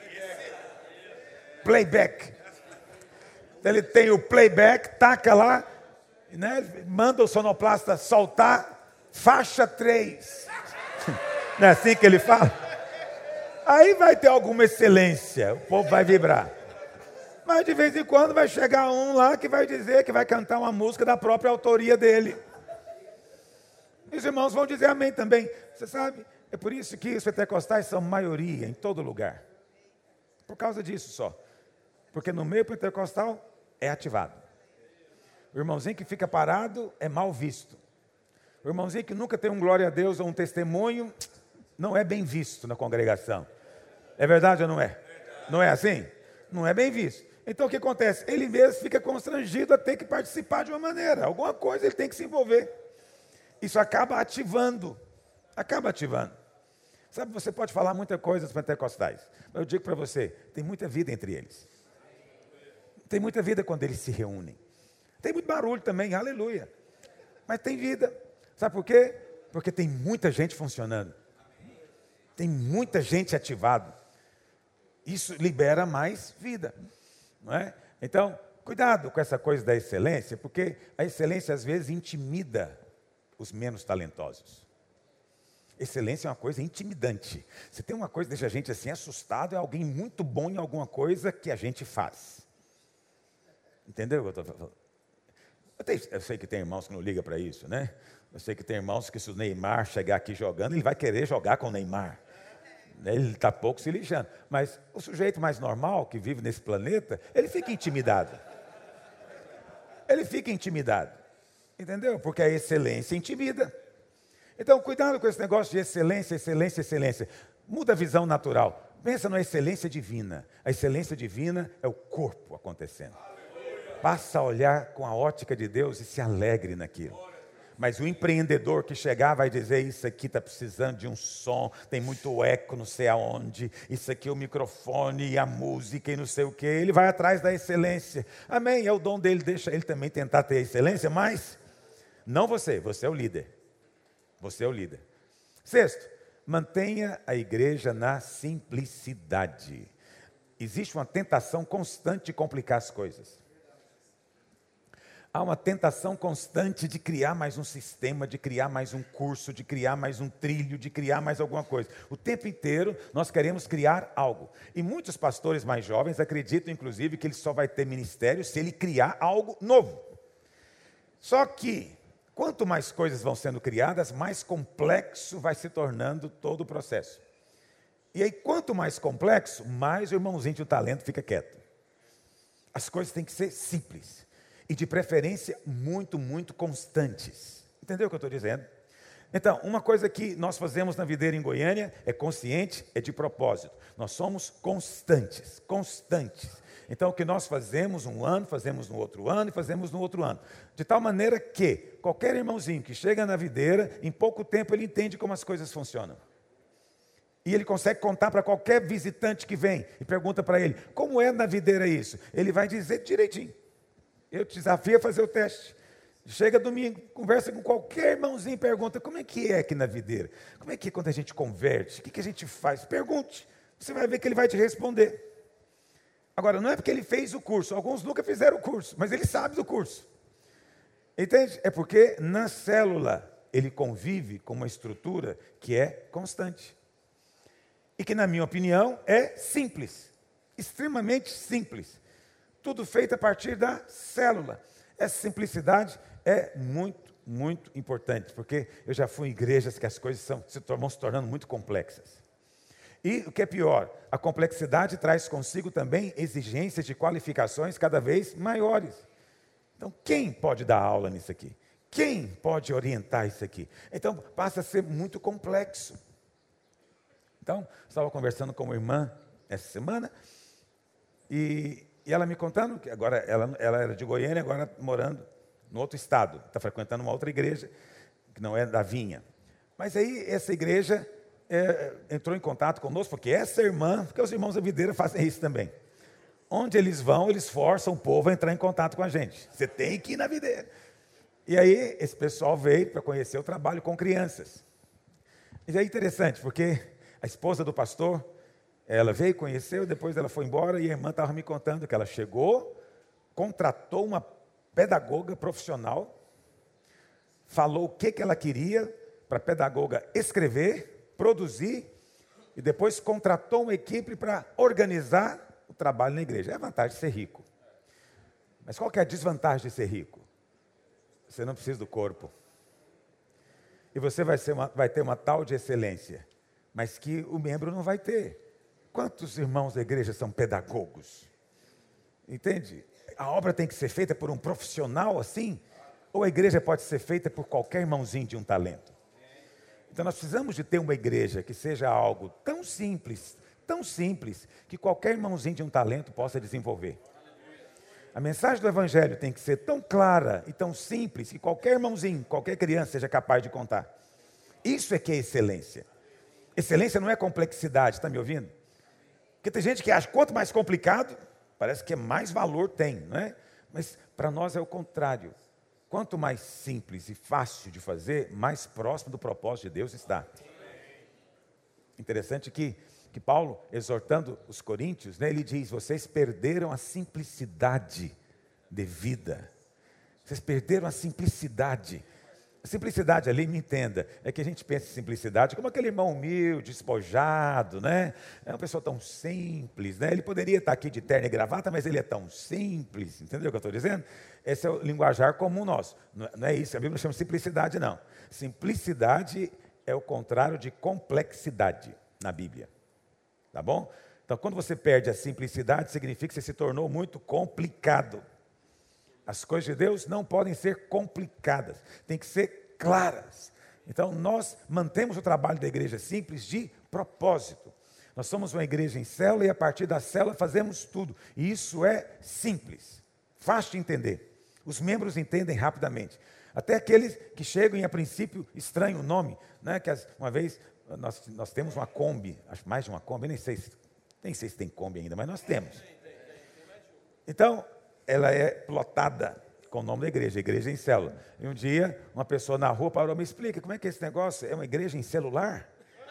Playback. Ele tem o playback, taca lá, né, manda o sonoplasta soltar, faixa 3. Não é assim que ele fala? Aí vai ter alguma excelência, o povo vai vibrar. Mas de vez em quando vai chegar um lá que vai dizer que vai cantar uma música da própria autoria dele. E os irmãos vão dizer amém também. Você sabe, é por isso que os pentecostais são maioria em todo lugar. Por causa disso só. Porque no meio pentecostal é ativado. O irmãozinho que fica parado é mal visto. O irmãozinho que nunca tem um glória a Deus ou um testemunho, não é bem visto na congregação. É verdade ou não é? Não é assim? Não é bem visto. Então o que acontece? Ele mesmo fica constrangido a ter que participar de uma maneira. Alguma coisa ele tem que se envolver. Isso acaba ativando. Sabe, você pode falar muita coisa dos pentecostais. Mas eu digo para você, tem muita vida entre eles. Tem muita vida quando eles se reúnem. Tem muito barulho também, aleluia. Mas tem vida. Sabe por quê? Porque tem muita gente funcionando. Tem muita gente ativada. Isso libera mais vida. Não é? Então, cuidado com essa coisa da excelência, porque a excelência às vezes intimida os menos talentosos. Excelência é uma coisa intimidante. Se tem uma coisa que deixa a gente assim assustado, é alguém muito bom em alguma coisa que a gente faz. Entendeu o que eu estou falando? Eu sei que tem irmãos que não ligam para isso, né? Eu sei que tem irmãos que se o Neymar chegar aqui jogando, ele vai querer jogar com o Neymar. Ele está pouco se lixando. Mas o sujeito mais normal, que vive nesse planeta, ele fica intimidado. Entendeu? Porque a excelência intimida. Então, cuidado com esse negócio de excelência. Muda a visão natural. Pensa na excelência divina. A excelência divina é o corpo acontecendo. Passa a olhar com a ótica de Deus e se alegre naquilo. Mas o empreendedor que chegar vai dizer, isso aqui está precisando de um som, tem muito eco, não sei aonde, isso aqui é o microfone e a música e não sei o quê. Ele vai atrás da excelência. Amém, é o dom dele, deixa ele também tentar ter a excelência, mas não você é o líder. Você é o líder. Sexto, mantenha a igreja na simplicidade. Existe uma tentação constante de complicar as coisas. Há uma tentação constante de criar mais um sistema, de criar mais um curso, de criar mais um trilho, de criar mais alguma coisa. O tempo inteiro nós queremos criar algo. E muitos pastores mais jovens acreditam, inclusive, que ele só vai ter ministério se ele criar algo novo. Só que, quanto mais coisas vão sendo criadas, mais complexo vai se tornando todo o processo. E aí, quanto mais complexo, mais o irmãozinho de talento fica quieto. As coisas têm que ser simples. E de preferência muito, muito constantes. Entendeu o que eu estou dizendo? Então, uma coisa que nós fazemos na Videira em Goiânia é consciente, é de propósito. Nós somos constantes. Então, o que nós fazemos um ano, fazemos no outro ano e fazemos no outro ano. De tal maneira que qualquer irmãozinho que chega na videira, em pouco tempo ele entende como as coisas funcionam. E ele consegue contar para qualquer visitante que vem e pergunta para ele, como é na videira isso? Ele vai dizer direitinho. Eu te desafio a fazer o teste. Chega domingo, conversa com qualquer irmãozinho e pergunta, como é que é aqui na videira? Como é que é quando a gente converte? O que a gente faz? Pergunte. Você vai ver que ele vai te responder. Agora, não é porque ele fez o curso. Alguns nunca fizeram o curso, mas ele sabe do curso. Entende? É porque na célula ele convive com uma estrutura que é constante. E que, na minha opinião, é simples. Extremamente simples. tudo feito a partir da célula. Essa simplicidade é muito, muito importante, porque eu já fui em igrejas que as coisas vão se tornando muito complexas. E o que é pior, a complexidade traz consigo também exigências de qualificações cada vez maiores. Então, quem pode dar aula nisso aqui? Quem pode orientar isso aqui? Então, passa a ser muito complexo. Então, estava conversando com uma irmã essa semana, e ela me contando que agora ela era de Goiânia, agora morando no outro estado, está frequentando uma outra igreja, que não é da Vinha. Mas aí, essa igreja entrou em contato conosco, porque essa irmã, porque os irmãos da videira fazem isso também. Onde eles vão, eles forçam o povo a entrar em contato com a gente. Você tem que ir na videira. E aí, esse pessoal veio para conhecer o trabalho com crianças. E é interessante, porque a esposa do pastor, ela veio, conheceu, depois ela foi embora, e a irmã estava me contando que ela chegou, contratou uma pedagoga profissional, falou o que ela queria para a pedagoga escrever, produzir, e depois contratou uma equipe para organizar o trabalho na igreja. É a vantagem de ser rico. Mas qual que é a desvantagem de ser rico? Você não precisa do corpo. E você vai ter uma tal de excelência, mas que o membro não vai ter. Quantos irmãos da igreja são pedagogos? Entende? A obra tem que ser feita por um profissional assim? Ou a igreja pode ser feita por qualquer irmãozinho de um talento? Então nós precisamos de ter uma igreja que seja algo tão simples, que qualquer irmãozinho de um talento possa desenvolver. A mensagem do Evangelho tem que ser tão clara e tão simples que qualquer irmãozinho, qualquer criança seja capaz de contar. Isso é que é excelência. Excelência não é complexidade, está me ouvindo? Porque tem gente que acha que quanto mais complicado, parece que mais valor tem, não é? Mas para nós é o contrário. Quanto mais simples e fácil de fazer, mais próximo do propósito de Deus está. Interessante que Paulo, exortando os coríntios, né, ele diz, vocês perderam a simplicidade de vida. Vocês perderam a simplicidade. A simplicidade ali, me entenda, é que a gente pensa em simplicidade como aquele irmão humilde, despojado, né? É uma pessoa tão simples, né? Ele poderia estar aqui de terno e gravata, mas ele é tão simples, entendeu o que eu estou dizendo? Esse é o linguajar comum nosso, não é isso, a Bíblia chama de simplicidade, não. Simplicidade é o contrário de complexidade na Bíblia, tá bom? Então, quando você perde a simplicidade, significa que você se tornou muito complicado. As coisas de Deus não podem ser complicadas, tem que ser claras. Então, nós mantemos o trabalho da igreja simples de propósito. Nós somos uma igreja em célula e a partir da célula fazemos tudo. E isso é simples, fácil de entender. Os membros entendem rapidamente. Até aqueles que chegam e a princípio estranham o nome, né? Que uma vez nós temos uma Kombi, acho mais de uma Kombi, nem sei se tem Kombi ainda, mas nós temos. Então, ela é plotada com o nome da igreja, igreja em célula. E um dia, uma pessoa na rua parou, me explica, como é que é esse negócio? É uma igreja em celular?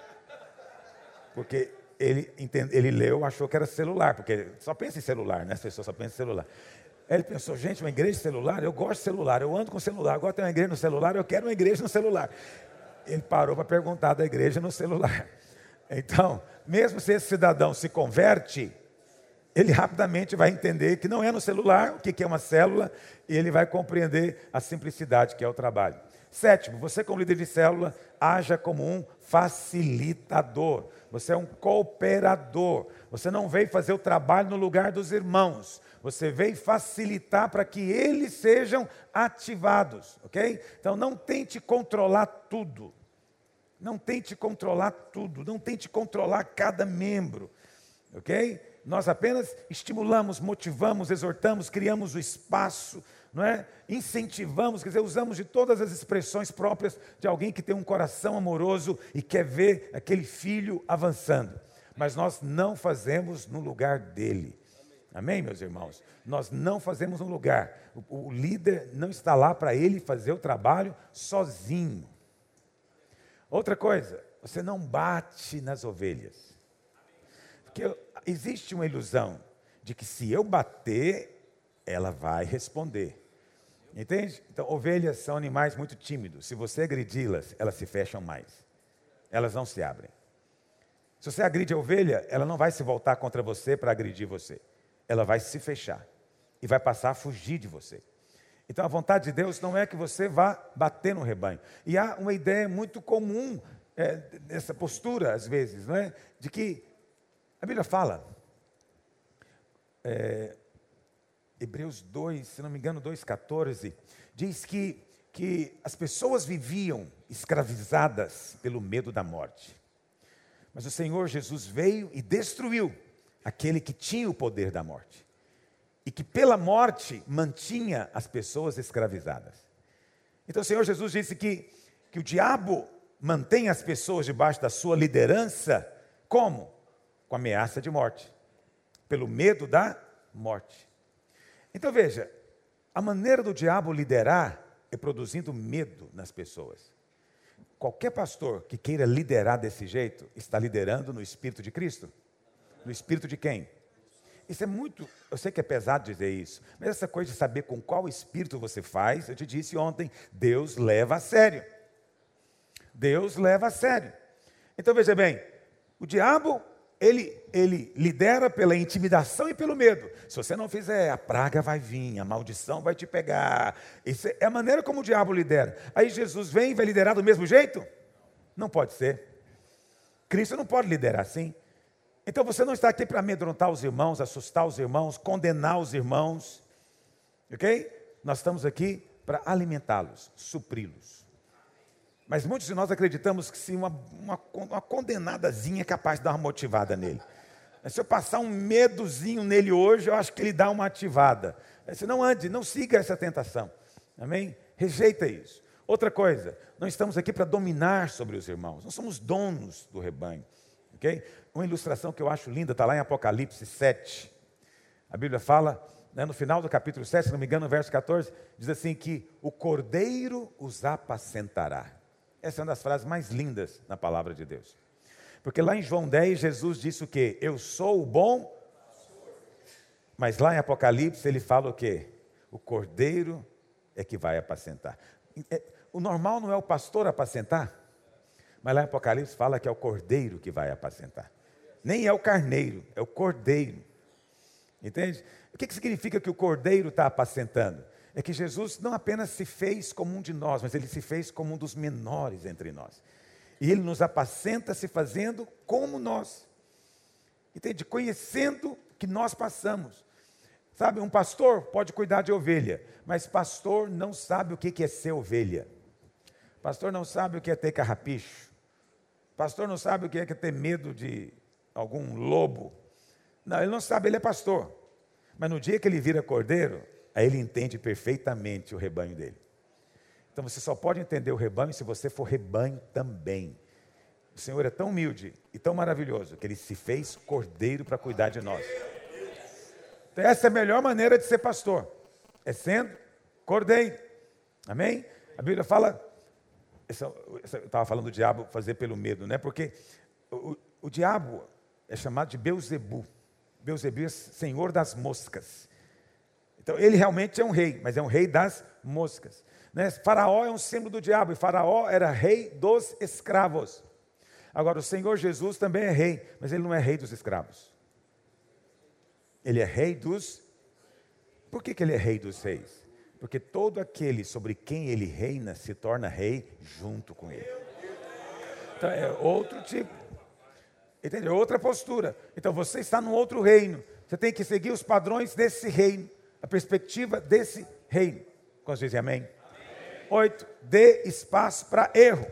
Porque ele leu, achou que era celular, porque só pensa em celular, né? As pessoas só pensam em celular. Ele pensou, gente, uma igreja celular? Eu gosto de celular, eu ando com celular, agora tem uma igreja no celular, eu quero uma igreja no celular. Ele parou para perguntar da igreja no celular. Então, mesmo se esse cidadão se converte, ele rapidamente vai entender que não é no celular, o que é uma célula, e ele vai compreender a simplicidade que é o trabalho. Sétimo, você como líder de célula, haja como um facilitador. Você é um cooperador. Você não veio fazer o trabalho no lugar dos irmãos. Você veio facilitar para que eles sejam ativados, ok? Então não tente controlar tudo. Não tente controlar tudo. Não tente controlar cada membro, ok? Nós apenas estimulamos, motivamos, exortamos, criamos o espaço, não é? Incentivamos, quer dizer, usamos de todas as expressões próprias de alguém que tem um coração amoroso e quer ver aquele filho avançando. Mas nós não fazemos no lugar dele. Amém, meus irmãos? Nós não fazemos no lugar. O líder não está lá para ele fazer o trabalho sozinho. Outra coisa, você não bate nas ovelhas. Porque existe uma ilusão de que se eu bater, ela vai responder. Entende? Então, ovelhas são animais muito tímidos. Se você agredi-las, elas se fecham mais. Elas não se abrem. Se você agride a ovelha, ela não vai se voltar contra você para agredir você. Ela vai se fechar. e vai passar a fugir de você. Então a vontade de Deus não é que você vá bater no rebanho. E há uma ideia muito comum nessa postura, às vezes, não é? De que a Bíblia fala, Hebreus 2, se não me engano, 2,14, diz que as pessoas viviam escravizadas pelo medo da morte. Mas o Senhor Jesus veio e destruiu aquele que tinha o poder da morte. E que pela morte mantinha as pessoas escravizadas. Então o Senhor Jesus disse que o diabo mantém as pessoas debaixo da sua liderança, como? Com ameaça de morte. Pelo medo da morte. Então veja, a maneira do diabo liderar é produzindo medo nas pessoas. Qualquer pastor que queira liderar desse jeito, está liderando no Espírito de Cristo? No Espírito de quem? Isso é muito, eu sei que é pesado dizer isso, mas essa coisa de saber com qual Espírito você faz, eu te disse ontem, Deus leva a sério. Deus leva a sério. Então veja bem, o diabo, ele lidera pela intimidação e pelo medo. Se você não fizer, a praga vai vir, a maldição vai te pegar. Isso é a maneira como o diabo lidera. Aí Jesus vem e vai liderar do mesmo jeito? Não pode ser. Cristo não pode liderar assim. Então você não está aqui para amedrontar os irmãos, assustar os irmãos, condenar os irmãos. Ok? Nós estamos aqui para alimentá-los, supri-los. Mas muitos de nós acreditamos que sim, uma condenadazinha é capaz de dar uma motivada nele. Se eu passar um medozinho nele hoje, eu acho que ele dá uma ativada. Se não ande, não siga essa tentação. Amém? Rejeita isso. Outra coisa, não estamos aqui para dominar sobre os irmãos. Nós somos donos do rebanho. Ok? Uma ilustração que eu acho linda, está lá em Apocalipse 7. A Bíblia fala, no final do capítulo 7, se não me engano, no verso 14, diz assim que o cordeiro os apacentará. Essa é uma das frases mais lindas na palavra de Deus. Porque lá em João 10, Jesus disse o quê? Eu sou o bom. Mas lá em Apocalipse ele fala o quê? O cordeiro é que vai apacentar. O normal não é o pastor apacentar? Mas lá em Apocalipse fala que é o cordeiro que vai apacentar. Nem é o carneiro, é o cordeiro. Entende? O que significa que o cordeiro está apacentando? É que Jesus não apenas se fez como um de nós, mas ele se fez como um dos menores entre nós. E ele nos apacenta se fazendo como nós. Entende? Conhecendo que nós passamos. Sabe, um pastor pode cuidar de ovelha, mas pastor não sabe o que é ser ovelha. Pastor não sabe o que é ter carrapicho. Pastor não sabe o que é ter medo de algum lobo. Não, ele não sabe, ele é pastor. Mas no dia que ele vira cordeiro, aí ele entende perfeitamente o rebanho dele. Então você só pode entender o rebanho se você for rebanho também. O Senhor é tão humilde e tão maravilhoso que Ele se fez cordeiro para cuidar de nós. Então essa é a melhor maneira de ser pastor. É sendo cordeiro. Amém? A Bíblia fala... eu estava falando do diabo fazer pelo medo, né? Porque o diabo é chamado de Beelzebu. Beelzebu é senhor das moscas. Então ele realmente é um rei, mas é um rei das moscas. Né? Faraó é um símbolo do diabo, e Faraó era rei dos escravos. Agora o Senhor Jesus também é rei, mas ele não é rei dos escravos. Ele é rei dos... Por que ele é rei dos reis? Porque todo aquele sobre quem ele reina se torna rei junto com ele. Então é outro tipo. Entendeu? Outra postura. Então você está num outro reino. Você tem que seguir os padrões desse reino. A perspectiva desse reino. Quantos dizem amém? Amém. 8. Dê espaço para erro.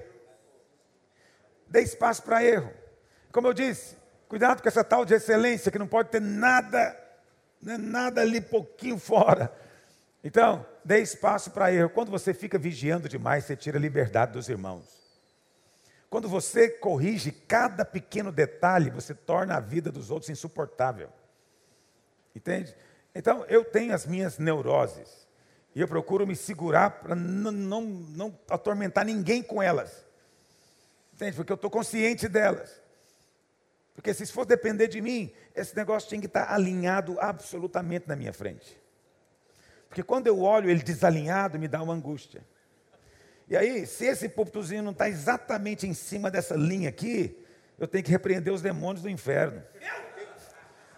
Dê espaço para erro. Como eu disse, cuidado com essa tal de excelência, que não pode ter nada, né, nada ali pouquinho fora. Então, dê espaço para erro. Quando você fica vigiando demais, você tira a liberdade dos irmãos. Quando você corrige cada pequeno detalhe, você torna a vida dos outros insuportável. Entende? Então, eu tenho as minhas neuroses. E eu procuro me segurar para não atormentar ninguém com elas. Entende? Porque eu estou consciente delas. Porque se isso for depender de mim, esse negócio tem que estar alinhado absolutamente na minha frente. Porque quando eu olho ele desalinhado, me dá uma angústia. E aí, se esse púlpitozinho não está exatamente em cima dessa linha aqui, eu tenho que repreender os demônios do inferno.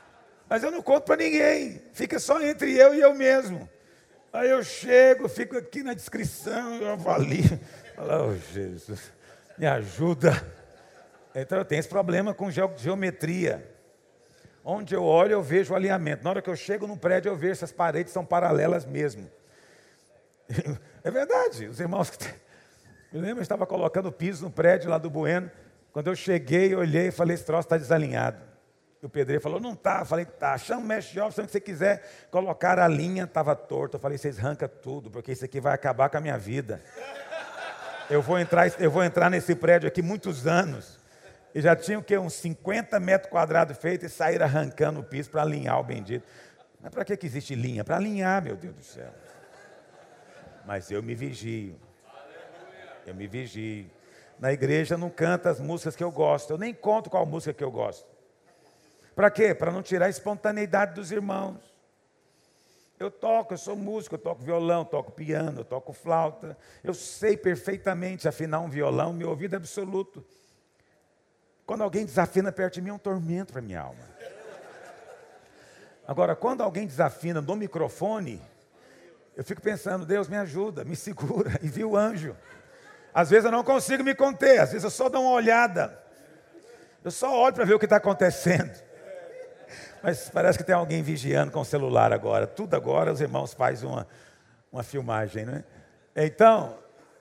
Mas eu não conto para ninguém, fica só entre eu e eu mesmo. Aí eu chego, fico aqui na descrição, eu avalio. Falo, oh, Jesus, me ajuda. Então eu tenho esse problema com geometria. Onde eu olho, eu vejo o alinhamento. Na hora que eu chego no prédio, eu vejo se as paredes são paralelas mesmo. É verdade, os irmãos... Eu lembro, eu estava colocando piso no prédio lá do Bueno. Quando eu cheguei, olhei e falei, esse troço está desalinhado. E o pedreiro falou, não está. Eu falei, tá, chama o mestre de obra, se você quiser colocar a linha, estava torto. Eu falei, vocês arrancam tudo, porque isso aqui vai acabar com a minha vida. Eu vou entrar nesse prédio aqui muitos anos. E já tinha o quê? Uns 50 metros quadrados feitos e saíram arrancando o piso para alinhar o bendito. Mas para que existe linha? Para alinhar, meu Deus do céu. Mas eu me vigio. Eu me vigio. Na igreja não canto as músicas que eu gosto. Eu nem conto qual música que eu gosto. Para quê? Para não tirar a espontaneidade dos irmãos. Eu sou músico, eu toco violão, toco piano, eu toco flauta. Eu sei perfeitamente afinar um violão, meu ouvido é absoluto. Quando alguém desafina perto de mim é um tormento para a minha alma. Agora, quando alguém desafina no microfone, eu fico pensando, Deus me ajuda, me segura, envia o anjo. Às vezes eu não consigo me conter, às vezes eu só dou uma olhada. Eu só olho para ver o que está acontecendo. Mas parece que tem alguém vigiando com o celular agora. Tudo agora os irmãos fazem uma filmagem, né? Então,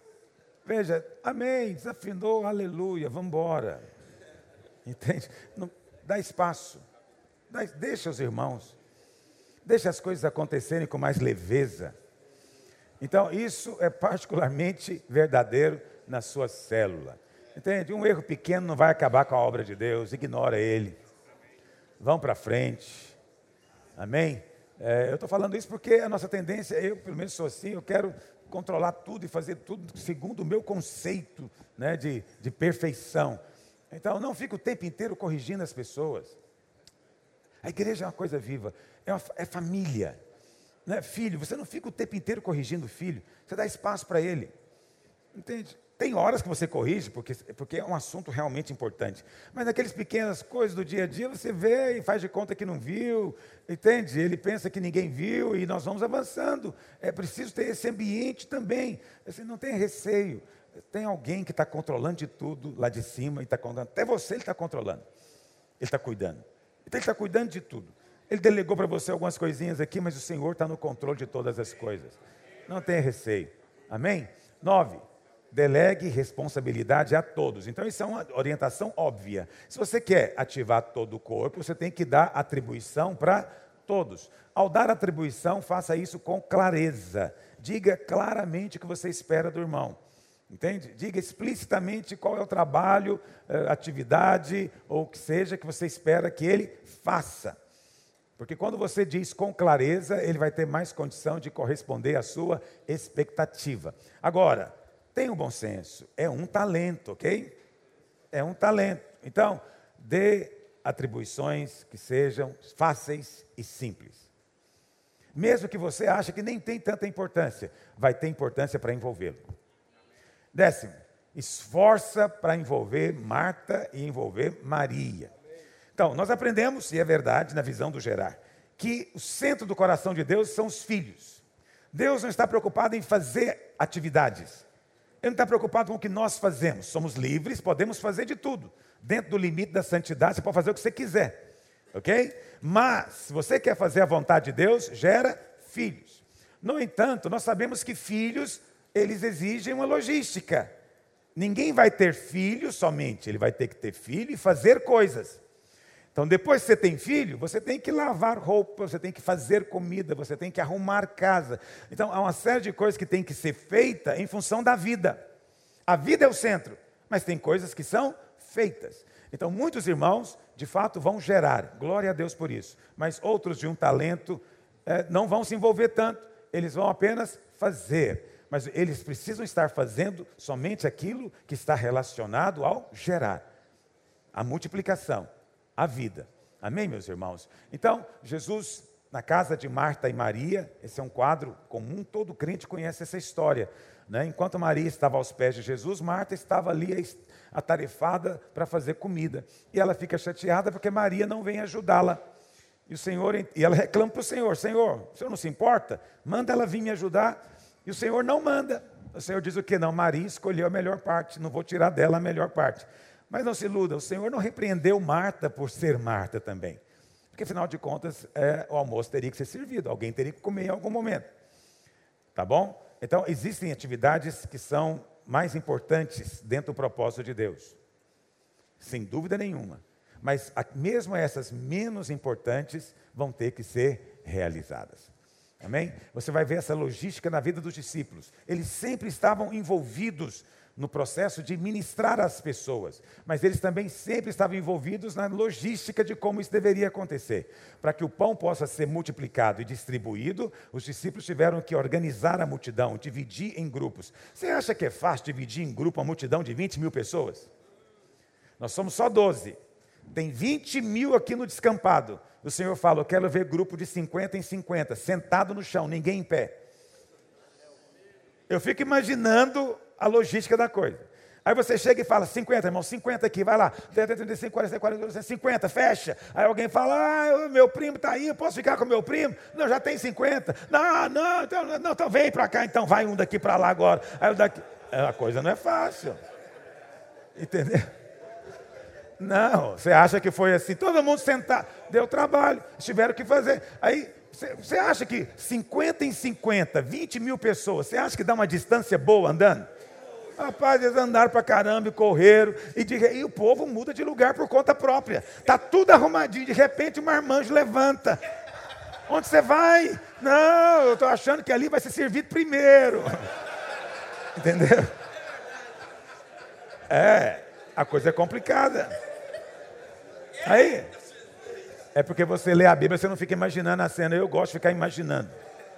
veja, amém, desafinou, aleluia, vamos embora. Entende? Não, dá espaço. Deixa os irmãos. Deixa as coisas acontecerem com mais leveza. Então, isso é particularmente verdadeiro na sua célula. Entende? Um erro pequeno não vai acabar com a obra de Deus, ignora ele. Vão para frente. Amém? Eu estou falando isso porque a nossa tendência, eu pelo menos sou assim, eu quero controlar tudo e fazer tudo segundo o meu conceito, né, de perfeição. Então, não fica o tempo inteiro corrigindo as pessoas. A igreja é uma coisa viva, é família. Né? Filho, você não fica o tempo inteiro corrigindo o filho, você dá espaço para ele. Entende? Tem horas que você corrige, porque é um assunto realmente importante. Mas naquelas pequenas coisas do dia a dia, você vê e faz de conta que não viu. Entende? Ele pensa que ninguém viu e nós vamos avançando. É preciso ter esse ambiente também. Assim, não tem receio. Tem alguém que está controlando de tudo lá de cima e está controlando. Até você ele está controlando. Ele está cuidando. Então ele está cuidando de tudo. Ele delegou para você algumas coisinhas aqui, mas o Senhor está no controle de todas as coisas. Não tenha receio. Amém? 9. Delegue responsabilidade a todos. Então isso é uma orientação óbvia. Se você quer ativar todo o corpo, você tem que dar atribuição para todos. Ao dar atribuição, faça isso com clareza. Diga claramente o que você espera do irmão. Entende? Diga explicitamente qual é o trabalho, atividade ou o que seja que você espera que ele faça. Porque quando você diz com clareza, ele vai ter mais condição de corresponder à sua expectativa. Agora, tenha um bom senso, é um talento, ok? É um talento. Então, dê atribuições que sejam fáceis e simples. Mesmo que você ache que nem tem tanta importância, vai ter importância para envolvê-lo. 10º, esforça para envolver Marta e envolver Maria. Então, nós aprendemos, e é verdade, na visão do Gerard, que o centro do coração de Deus são os filhos. Deus não está preocupado em fazer atividades. Ele não está preocupado com o que nós fazemos. Somos livres, podemos fazer de tudo. Dentro do limite da santidade, você pode fazer o que você quiser. Ok? Mas, se você quer fazer a vontade de Deus, gera filhos. No entanto, nós sabemos que filhos, eles exigem uma logística. Ninguém vai ter filho somente, ele vai ter que ter filho e fazer coisas. Então, depois que você tem filho, você tem que lavar roupa, você tem que fazer comida, você tem que arrumar casa. Então, há uma série de coisas que tem que ser feita em função da vida. A vida é o centro, mas tem coisas que são feitas. Então, muitos irmãos, de fato, vão gerar. Glória a Deus por isso. Mas outros de um talento não vão se envolver tanto. Eles vão apenas fazer. Mas eles precisam estar fazendo somente aquilo que está relacionado ao gerar. A multiplicação. A vida. Amém, meus irmãos? Então, Jesus, na casa de Marta e Maria, esse é um quadro comum, todo crente conhece essa história. Né? Enquanto Maria estava aos pés de Jesus, Marta estava ali atarefada para fazer comida. E ela fica chateada porque Maria não vem ajudá-la. E ela reclama para o Senhor: o Senhor não se importa? Manda ela vir me ajudar. E o Senhor não manda. O Senhor diz o quê? Não, Maria escolheu a melhor parte, não vou tirar dela a melhor parte. Mas não se iluda, o Senhor não repreendeu Marta por ser Marta também. Porque, afinal de contas, o almoço teria que ser servido, alguém teria que comer em algum momento. Tá bom? Então, existem atividades que são mais importantes dentro do propósito de Deus. Sem dúvida nenhuma. Mas mesmo essas menos importantes vão ter que ser realizadas. Amém? Você vai ver essa logística na vida dos discípulos. Eles sempre estavam envolvidos no processo de ministrar às pessoas, mas eles também sempre estavam envolvidos na logística de como isso deveria acontecer. Para que o pão possa ser multiplicado e distribuído, os discípulos tiveram que organizar a multidão, dividir em grupos. Você acha que é fácil dividir em grupo uma multidão de 20 mil pessoas? Nós somos só 12. Tem 20 mil aqui no descampado. O Senhor fala: eu quero ver grupo de 50 em 50, sentado no chão, ninguém em pé. Eu fico imaginando a logística da coisa. Aí você chega e fala: 50, irmão, 50 aqui, vai lá. 35, 40, 40, 50, fecha. Aí alguém fala: meu primo está aí, eu posso ficar com meu primo? Não, já tem 50. Não, então vem para cá, então vai um daqui para lá agora. Aí o daqui. A coisa não é fácil. Entendeu? Não, você acha que foi assim, todo mundo sentado, deu trabalho, tiveram que fazer. Aí, você acha que 50 em 50, 20 mil pessoas, você acha que dá uma distância boa andando? Rapaz, eles andaram para caramba e correram, e o povo muda de lugar por conta própria. Está tudo arrumadinho, de repente o marmanjo levanta. Onde você vai? Não, eu estou achando que ali vai ser servido primeiro. Entendeu? A coisa é complicada. Aí, é porque você lê a Bíblia, você não fica imaginando a cena. Eu gosto de ficar imaginando.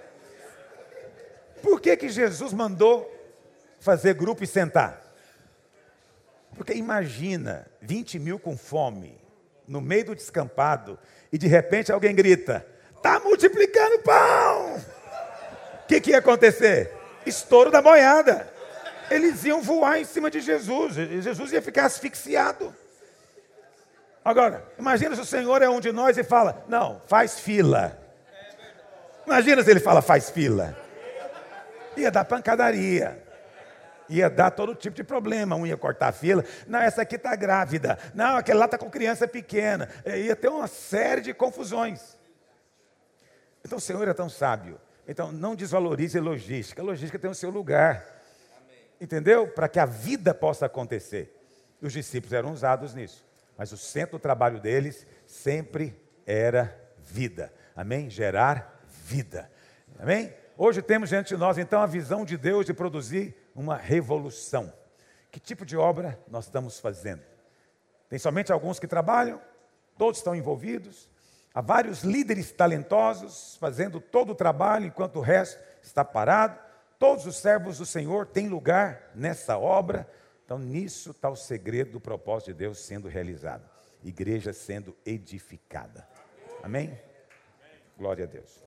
Por que Jesus mandou fazer grupo e sentar? Porque imagina 20 mil com fome, no meio do descampado, e de repente alguém grita: está multiplicando pão! O que ia acontecer? Estouro da boiada. Eles iam voar em cima de Jesus. E Jesus ia ficar asfixiado. Agora, imagina se o Senhor é um de nós e fala: não, faz fila. Imagina se ele fala: faz fila. Ia dar pancadaria. Ia dar todo tipo de problema. Um ia cortar a fila. Não, essa aqui está grávida. Não, aquela lá está com criança pequena. Ia ter uma série de confusões. Então o Senhor é tão sábio. Então não desvalorize a logística. A logística tem o seu lugar. Entendeu? Para que a vida possa acontecer. Os discípulos eram usados nisso. Mas o centro do trabalho deles sempre era vida. Amém? Gerar vida. Amém? Hoje temos diante de nós, então, a visão de Deus de produzir uma revolução. Que tipo de obra nós estamos fazendo? Tem somente alguns que trabalham? Todos estão envolvidos? Há vários líderes talentosos fazendo todo o trabalho, enquanto o resto está parado? Todos os servos do Senhor têm lugar nessa obra? Então, nisso está o segredo do propósito de Deus sendo realizado. Igreja sendo edificada. Amém? Glória a Deus.